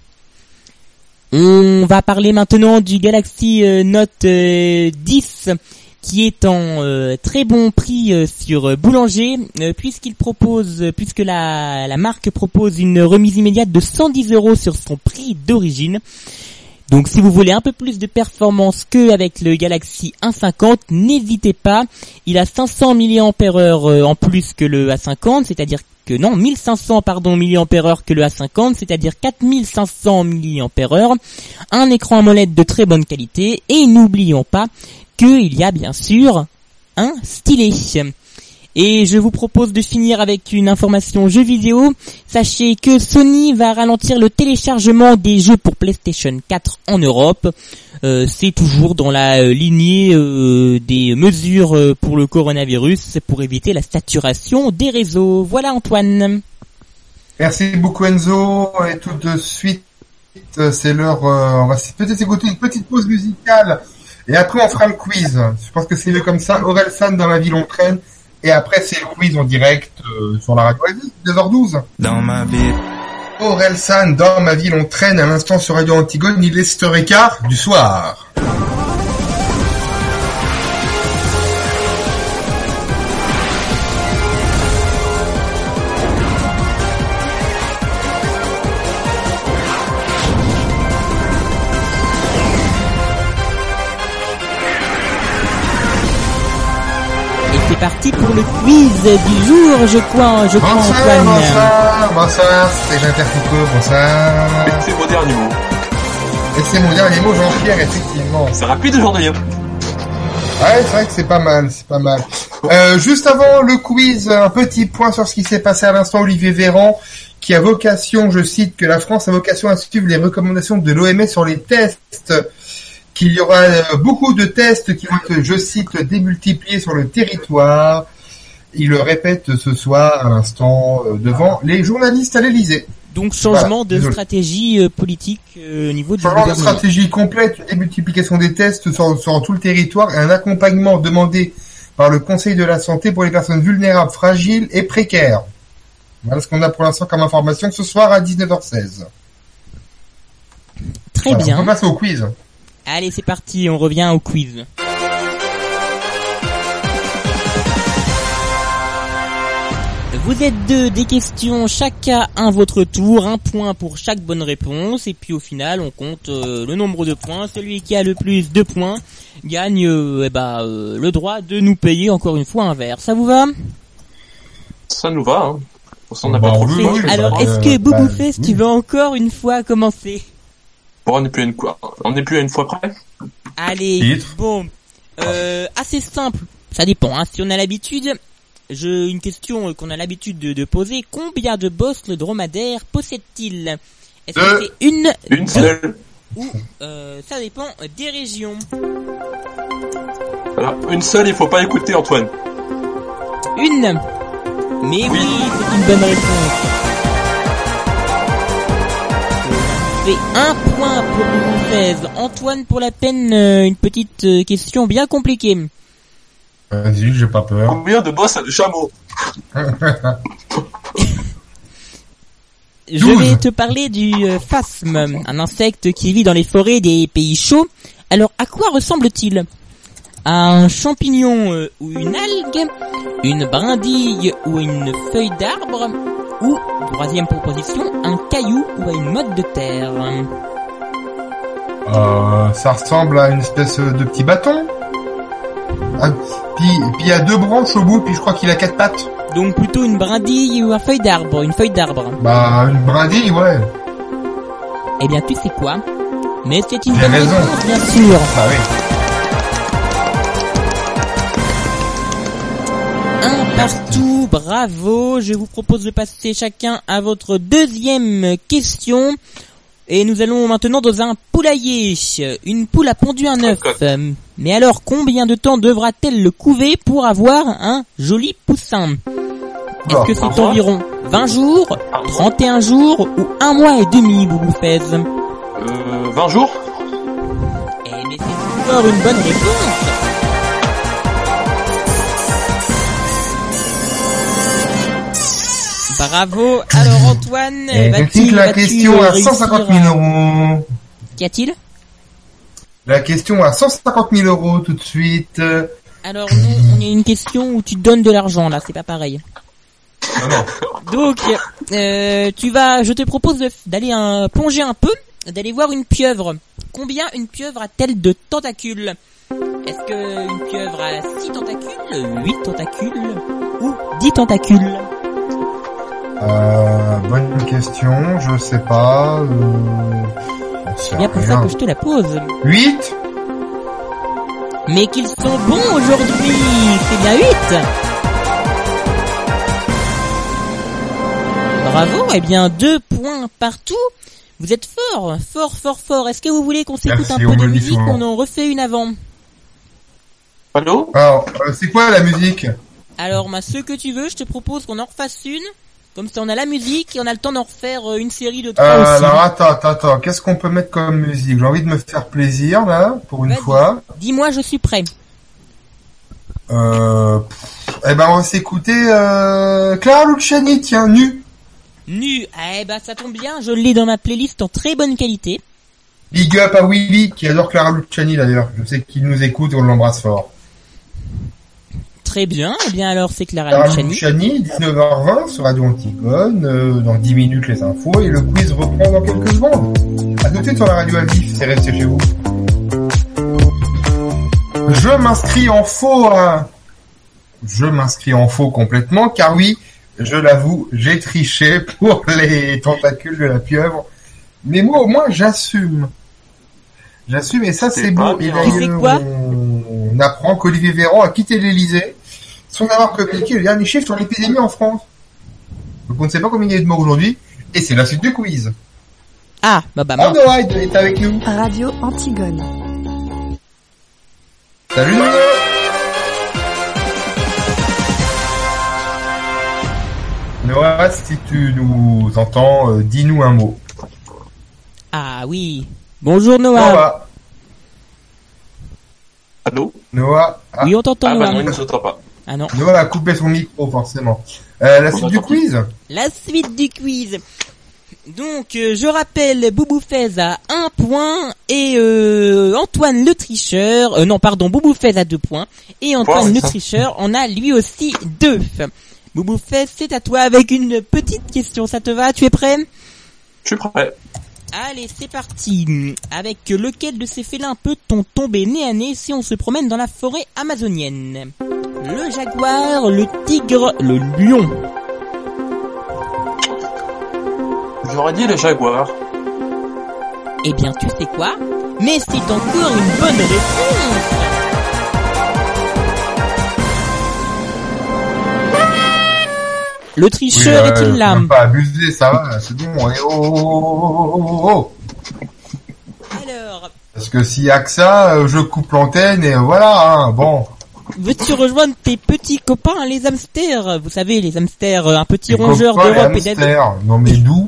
On va parler maintenant du Galaxy Note dix qui est en euh, très bon prix euh, sur Boulanger euh, puisqu'il propose, puisque la, la marque propose une remise immédiate de cent dix euros sur son prix d'origine. Donc si vous voulez un peu plus de performance qu'avec le Galaxy A cinquante, n'hésitez pas. Il a cinq cents milliampères heure en plus que le A cinquante, c'est-à-dire que non, mille cinq cents pardon milliampères heure que le A cinquante, c'est-à-dire quatre mille cinq cents milliampères heure. Un écran AMOLED de très bonne qualité et n'oublions pas qu'il y a bien sûr un stylet. Et je vous propose de finir avec une information jeu vidéo. Sachez que Sony va ralentir le téléchargement des jeux pour PlayStation quatre en Europe. Euh, c'est toujours dans la lignée euh, des mesures pour le coronavirus pour éviter la saturation des réseaux. Voilà Antoine. Merci beaucoup Enzo. Et tout de suite, c'est l'heure. Euh, on va peut-être écouter une petite pause musicale. Et après on fera le quiz. Je pense que c'est mieux comme ça. Orelsan dans ma ville on traîne. Et après, c'est le quiz en direct euh, sur la radio Avis, deux heures douze. Dans ma ville. Orelsan, dans ma ville, on traîne à l'instant sur Radio Antigone. Il est sept heures quinze du soir. C'est parti pour le quiz du jour, je crois, je crois bonsoir, Antoine. Bonsoir, bonsoir, c'est Jean-Pierre Foucault, bonsoir. Et c'est mon dernier mot. Et c'est mon dernier mot, Jean-Pierre, effectivement. C'est rapide aujourd'hui, hein. Ouais, c'est vrai que c'est pas mal, c'est pas mal. Euh, juste avant le quiz, un petit point sur ce qui s'est passé à l'instant. Olivier Véran, qui a vocation, je cite, que la France a vocation à suivre les recommandations de l'O M S sur les tests, qu'il y aura beaucoup de tests qui vont être, je cite, démultipliés sur le territoire. Il le répète ce soir à l'instant euh, devant les journalistes à l'Elysée. Donc changement voilà, de désolé. stratégie euh, politique euh, au niveau du changement gouvernement. de stratégie complète, une démultiplication des tests sur, sur tout le territoire et un accompagnement demandé par le Conseil de la Santé pour les personnes vulnérables, fragiles et précaires. Voilà ce qu'on a pour l'instant comme information ce soir à dix-neuf heures seize. Très voilà, bien. On passe au quiz. Allez, c'est parti, on revient au quiz. Vous êtes deux, des questions, chacun un votre tour, un point pour chaque bonne réponse, et puis au final on compte euh, le nombre de points. Celui qui a le plus de points gagne euh, eh ben, euh, le droit de nous payer encore une fois un verre. Ça vous va ? Ça nous va, hein. On n'a bah, pas trop oui, le oui, choix. Alors, euh, est-ce que bah, Bouboufest, oui. tu veux encore une fois commencer ? Bon, on n'est plus à une, on n'est plus à une fois près. Allez, Titre. bon, euh, assez simple, ça dépend, hein. Si on a l'habitude, je, une question qu'on a l'habitude de, de poser, combien de bosses le dromadaire possède-t-il ? Est-ce Deux. que c'est une, Une deux, seule. ou euh, ça dépend des régions. Alors, une seule, il faut pas écouter Antoine. Une. Mais oui, Oui. c'est une bonne réponse. C'est un point pour Bouboufest. Antoine, pour la peine, euh, une petite euh, question bien compliquée. Vas-y, j'ai pas peur. Combien de bosses a le chameau ? Je vais te parler du euh, phasme, un insecte qui vit dans les forêts des pays chauds. Alors, à quoi ressemble-t-il ? À un champignon euh, ou une algue, une brindille ou une feuille d'arbre, ou, troisième proposition, un caillou ou à une motte de terre. Euh, ça ressemble à une espèce de petit bâton. Ah, puis puis il y a deux branches au bout, puis je crois qu'il a quatre pattes. Donc plutôt une brindille ou une feuille d'arbre, une feuille d'arbre. Bah une brindille, ouais. Eh bien tu sais quoi? Mais c'est une J'ai bonne raison. réponse, bien sûr. Bah oui. Un partout, bravo. Je vous propose de passer chacun à votre deuxième question. Et nous allons maintenant dans un poulailler. Une poule a pondu un œuf. Mais alors, combien de temps devra-t-elle le couver pour avoir un joli poussin? Est-ce que c'est environ vingt jours, trente et un jours ou un mois et demi, Boubou Fez? Euh, vingt jours. Eh mais c'est encore une bonne réponse. Bravo. Alors Antoine, Et je vas-tu, clique la vas-tu question à réussir cent cinquante mille euros. Qu'y a-t-il? La question à cent cinquante mille euros tout de suite. Alors non, on a une question où tu donnes de l'argent là, c'est pas pareil. Non, non. Donc, euh, tu vas, je te propose de- d'aller un, plonger un peu, d'aller voir une pieuvre. Combien une pieuvre a-t-elle de tentacules? Est-ce que une pieuvre a six tentacules, huit tentacules ou dix tentacules? Euh, bonne question, je sais pas. Euh... C'est bien pour ça que je te la pose. huit. Mais qu'ils sont bons aujourd'hui, c'est bien huit. Bravo, eh bien deux points partout. Vous êtes fort, fort, fort, fort. Est-ce que vous voulez qu'on s'écoute Merci, un peu on de me le dit musique, souvent. on en refait une avant? Allô? Alors, euh, c'est quoi la musique? Alors, bah, ce que tu veux, je te propose qu'on en refasse une. Comme ça, on a la musique et on a le temps d'en refaire euh, une série de trois Euh, aussi. alors attends, attends, attends. Qu'est-ce qu'on peut mettre comme musique? J'ai envie de me faire plaisir là, pour une Vas-y. fois. Dis-moi, je suis prêt. Euh, pff, eh ben on va s'écouter euh, Clara Luciani, tiens, nu. Nu. Eh ben, ça tombe bien, je l'ai dans ma playlist en très bonne qualité. Big up à Willy qui adore Clara Luciani d'ailleurs. Je sais qu'il nous écoute et on l'embrasse fort. Très bien. Eh bien, alors, c'est Clara Clara Luciani. Luciani, dix-neuf heures vingt sur Radio Antigone. Euh, dans dix minutes les infos et le quiz reprend dans quelques secondes. À tout de suite sur la radio à vif, c'est resté chez vous. Je m'inscris en faux, hein. Je m'inscris en faux complètement, car oui, je l'avoue, j'ai triché pour les tentacules de la pieuvre. Mais moi, au moins, j'assume. J'assume, et ça, c'est, C'est beau. pas Et bien. Tu sais d'ailleurs, quoi on, on apprend qu'Olivier Véran a quitté l'Élysée sans avoir communiqué le dernier chiffre sur l'épidémie en France. Donc, on ne sait pas combien il y a eu de morts aujourd'hui, et c'est la suite du quiz. Ah, bah, bah, Oh, mince. Noah est avec nous. Radio Antigone. Salut, Noah. Noah, si tu nous entends, euh, dis-nous un mot. Ah oui. Bonjour Noah. Noah. Allô? Noah. Ah, Oui, on t'entend Ah bah Noah. non, il ne s'entend pas. Ah non. Noah a coupé son micro, forcément. Euh, la suite du quiz. La suite du quiz. Donc, euh, je rappelle, Boubou Fez a un point et euh, Antoine le tricheur, euh, non pardon, Boubou Fez a deux points et Antoine Ouais, le ça. tricheur en a lui aussi deux. Boubou Fez, c'est à toi avec une petite question, ça te va? Tu es prêt? Je suis prêt. Allez, c'est parti. Avec lequel de ces félins peut-on tomber nez à nez si on se promène dans la forêt amazonienne? Le jaguar, le tigre, le lion. J'aurais dit le jaguar. Eh bien, tu sais quoi? Mais c'est encore une bonne réponse. Le tricheur Oui, euh, est-il là? faut pas abuser, ça va, c'est bon. Et oh, oh, oh, oh, oh. Alors, Parce que s'il y a que ça, euh, je coupe l'antenne et voilà, hein, bon. veux-tu rejoindre tes petits copains, les hamsters? Vous savez, les hamsters, euh, un petit Les rongeur copains, d'Europe les et d'Asie. hamsters. Non mais d'où?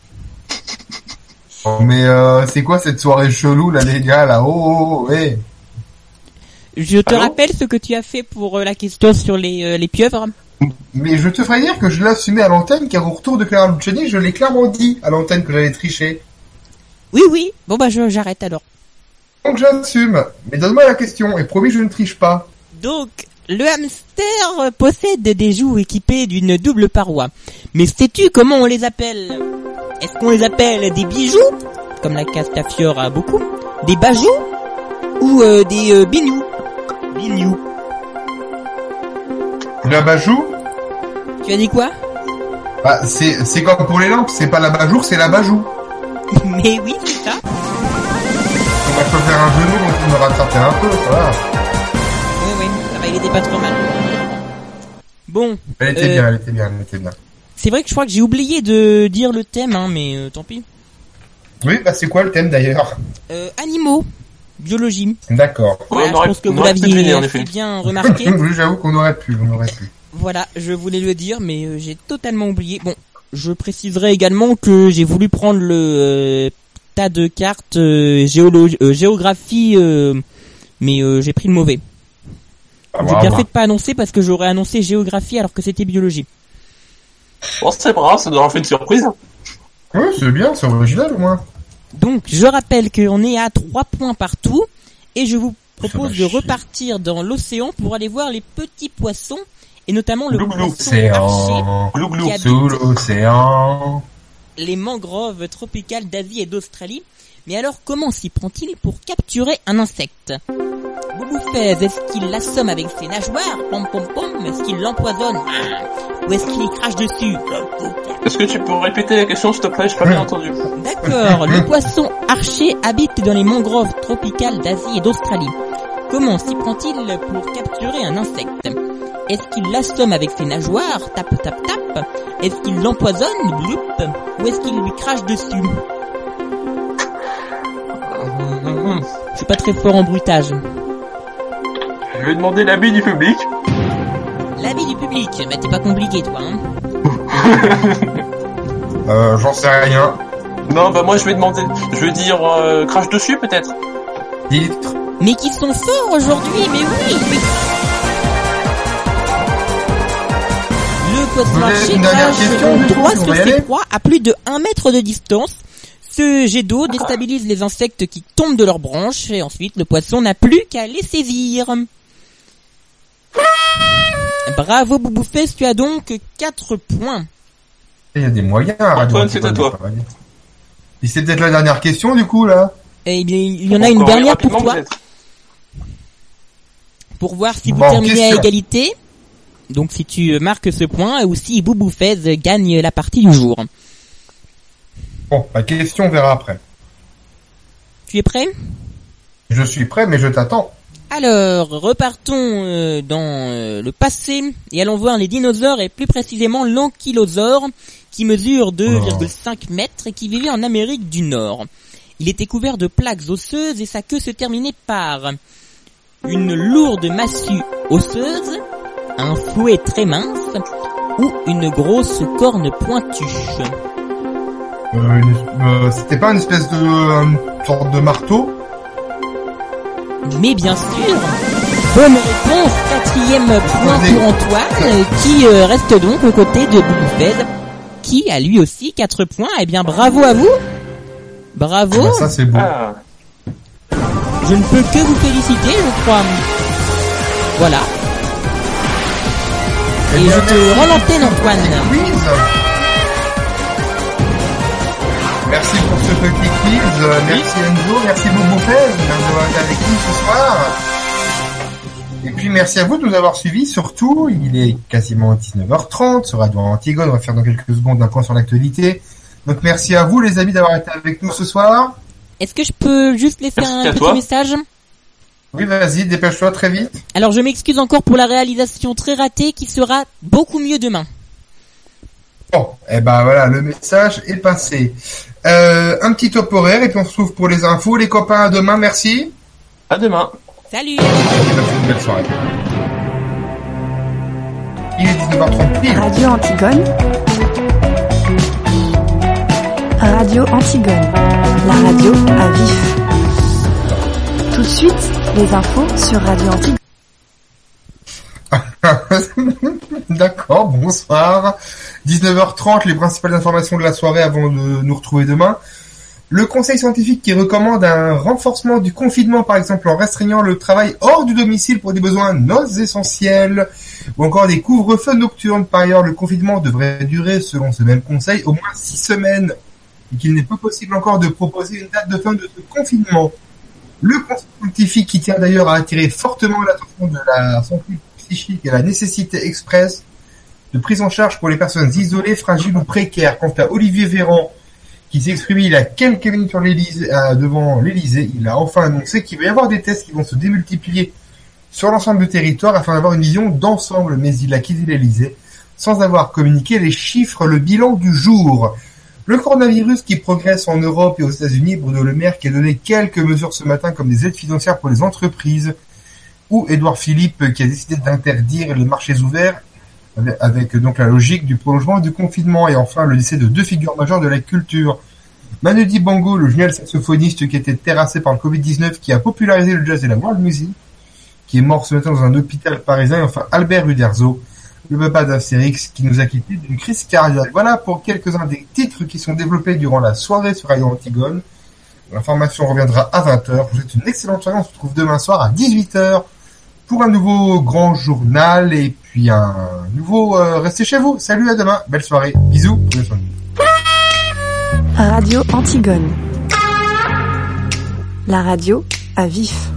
Oh, mais euh, c'est quoi cette soirée chelou là les gars là? Oh, oh, oh, hey. Je te Allô rappelle ce que tu as fait pour euh, la question sur les, euh, les pieuvres. Mais je te ferai dire que je l'ai assumé à l'antenne car au retour de Clara Luciani, je l'ai clairement dit à l'antenne que j'avais triché. Oui, oui. Bon, bah, je, j'arrête alors. Donc j'assume. Mais donne-moi la question et promis je ne triche pas. Donc, le hamster possède des joues équipées d'une double paroi. Mais sais-tu comment on les appelle? Est-ce qu'on les appelle des bijoux, comme la Castafiore a beaucoup, des bajoux, ou euh, des euh, bignous? Bignous. L'abat-jour? Tu as dit quoi? Bah, c'est, c'est comme pour les lampes, c'est pas l'abat-jour, c'est l'abat-jour. Mais oui, c'est ça. On va pas faire un genou, donc on me rattraper un peu, voilà. Oui, oui, ça va, il était pas trop mal. Bon. Elle était euh, bien, elle était bien, elle était bien. C'est vrai que je crois que j'ai oublié de dire le thème, hein, mais euh, tant pis. Oui, bah c'est quoi le thème d'ailleurs? Euh, animaux, biologie. D'accord. Voilà, on aurait, je pense que on vous aurait pu l'aviez deviner, en assez effet. bien remarqué. Oui, j'avoue qu'on aurait pu, on aurait pu. Voilà, je voulais le dire, mais euh, j'ai totalement oublié. Bon, je préciserai également que j'ai voulu prendre le euh, tas de cartes euh, géologie, euh, géographie, euh, mais euh, j'ai pris le mauvais. Ah, j'ai bah, bien bah. fait de pas annoncer parce que j'aurais annoncé géographie alors que c'était biologie. Bon, c'est pas grave, ça nous aura fait une surprise. Oui, c'est bien, c'est original au moins. Donc, je rappelle qu'on est à trois points partout et je vous propose de repartir dans l'océan pour aller voir les petits poissons et notamment le poisson Océan, archer qui habite sous l'océan. les mangroves tropicales d'Asie et d'Australie. Mais alors, comment s'y prend-il pour capturer un insecte? Bouboufez, est-ce qu'il l'assomme avec ses nageoires? Pom pom pom, est-ce qu'il l'empoisonne? Ou est-ce qu'il y crache dessus? Est-ce que tu peux répéter la question, s'il te plaît? J'ai pas bien entendu. D'accord, le poisson archer habite dans les mangroves tropicales d'Asie et d'Australie. Comment s'y prend-il pour capturer un insecte? Est-ce qu'il l'assomme avec ses nageoires? Tap tap tap. Est-ce qu'il l'empoisonne? Bloup. Ou est-ce qu'il lui crache dessus? Je suis pas très fort en bruitage. Je vais demander l'avis du public. L'avis du public? Bah t'es pas compliqué toi, hein. euh, j'en sais rien. Non, bah moi je vais demander, je vais dire euh, crache dessus peut-être. Titre. Mais qui sont forts aujourd'hui, mais oui, mais... Le poisson archer crache droit sur ses proies à plus de un mètre de distance. Ce jet d'eau déstabilise les insectes qui tombent de leurs branches et ensuite le poisson n'a plus qu'à les saisir. Bravo Bouboufez, tu as donc quatre points. Il y a des moyens à Radio Antoine, c'est à toi. Et c'est peut-être la dernière question du coup là. Et il y en a une dernière pour toi. Pour voir si vous bon, terminez question. à égalité. Donc si tu marques ce point ou si Bouboufez gagne la partie du jour. Bon, la question on verra après. Tu es prêt? Je suis prêt, mais je t'attends. Alors, repartons euh, dans euh, le passé et allons voir les dinosaures et plus précisément l'ankylosaure qui mesure deux virgule cinq mètres et qui vivait en Amérique du Nord. Il était couvert de plaques osseuses et sa queue se terminait par une lourde massue osseuse, un fouet très mince ou une grosse corne pointue. Euh, une, euh, c'était pas une espèce de euh, une sorte de marteau? Mais bien sûr. Bonne réponse, quatrième point pour Antoine, qui euh, reste donc aux côtés de Bouboufez, qui a lui aussi quatre points. Eh bien, bravo à vous. Bravo. Ah, ça c'est beau. Ah. Je ne peux que vous féliciter, je crois. Voilà. Et, Et je te rends l'antenne, Antoine. Quiz. Merci pour ce petit quiz, euh, merci Enzo, merci Bouboufez d'avoir été avec nous ce soir. Et puis merci à vous de nous avoir suivis, surtout, il est quasiment dix-neuf heures trente sur Radio Antigone, on va faire dans quelques secondes un point sur l'actualité. Donc merci à vous les amis d'avoir été avec nous ce soir. Est-ce que je peux juste laisser merci un petit toi. message? Oui, vas-y, dépêche-toi très vite. Alors je m'excuse encore pour la réalisation très ratée qui sera beaucoup mieux demain. Bon, et eh ben voilà, le message est passé. Euh, un petit top horaire et puis on se retrouve pour les infos. Les copains, à demain, merci. À demain. Salut. Une belle soirée. Il est dix-neuf heures trente pile. Radio Antigone. Radio Antigone. La radio à vif. Tout de suite, les infos sur Radio Antigone. D'accord, bonsoir. dix-neuf heures trente, les principales informations de la soirée avant de nous retrouver demain. Le conseil scientifique qui recommande un renforcement du confinement, par exemple en restreignant le travail hors du domicile pour des besoins non essentiels, ou encore des couvre-feux nocturnes. Par ailleurs, le confinement devrait durer, selon ce même conseil, au moins six semaines, et qu'il n'est pas possible encore de proposer une date de fin de ce confinement. Le conseil scientifique qui tient d'ailleurs à attirer fortement l'attention de la santé psychique et la nécessité expresse de prise en charge pour les personnes isolées, fragiles ou précaires. Quant à Olivier Véran, qui s'est exprimé il y a quelques minutes sur l'Élysée, euh, devant l'Élysée, il a enfin annoncé qu'il va y avoir des tests qui vont se démultiplier sur l'ensemble du territoire afin d'avoir une vision d'ensemble, mais il a quitté l'Élysée sans avoir communiqué les chiffres, le bilan du jour. Le coronavirus qui progresse en Europe et aux États-Unis, Bruno Le Maire qui a donné quelques mesures ce matin comme des aides financières pour les entreprises, ou Édouard Philippe qui a décidé d'interdire les marchés ouverts avec, avec donc la logique du prolongement du confinement. Et enfin le décès de deux figures majeures de la culture. Manu Dibango, le génial saxophoniste qui était terrassé par le covid dix-neuf, qui a popularisé le jazz et la world music, qui est mort ce matin dans un hôpital parisien. Et enfin Albert Uderzo, le papa d'Astérix, qui nous a quittés d'une crise cardiaque. Voilà pour quelques-uns des titres qui sont développés durant la soirée sur Radio Antigone. L'information reviendra à vingt heures. Je vous souhaite une excellente soirée. On se retrouve demain soir à dix-huit heures pour un nouveau grand journal et puis un nouveau euh, restez chez vous. Salut, à demain. Belle soirée. Bisous. Prenez soin de vous. Radio Antigone. La radio à vif.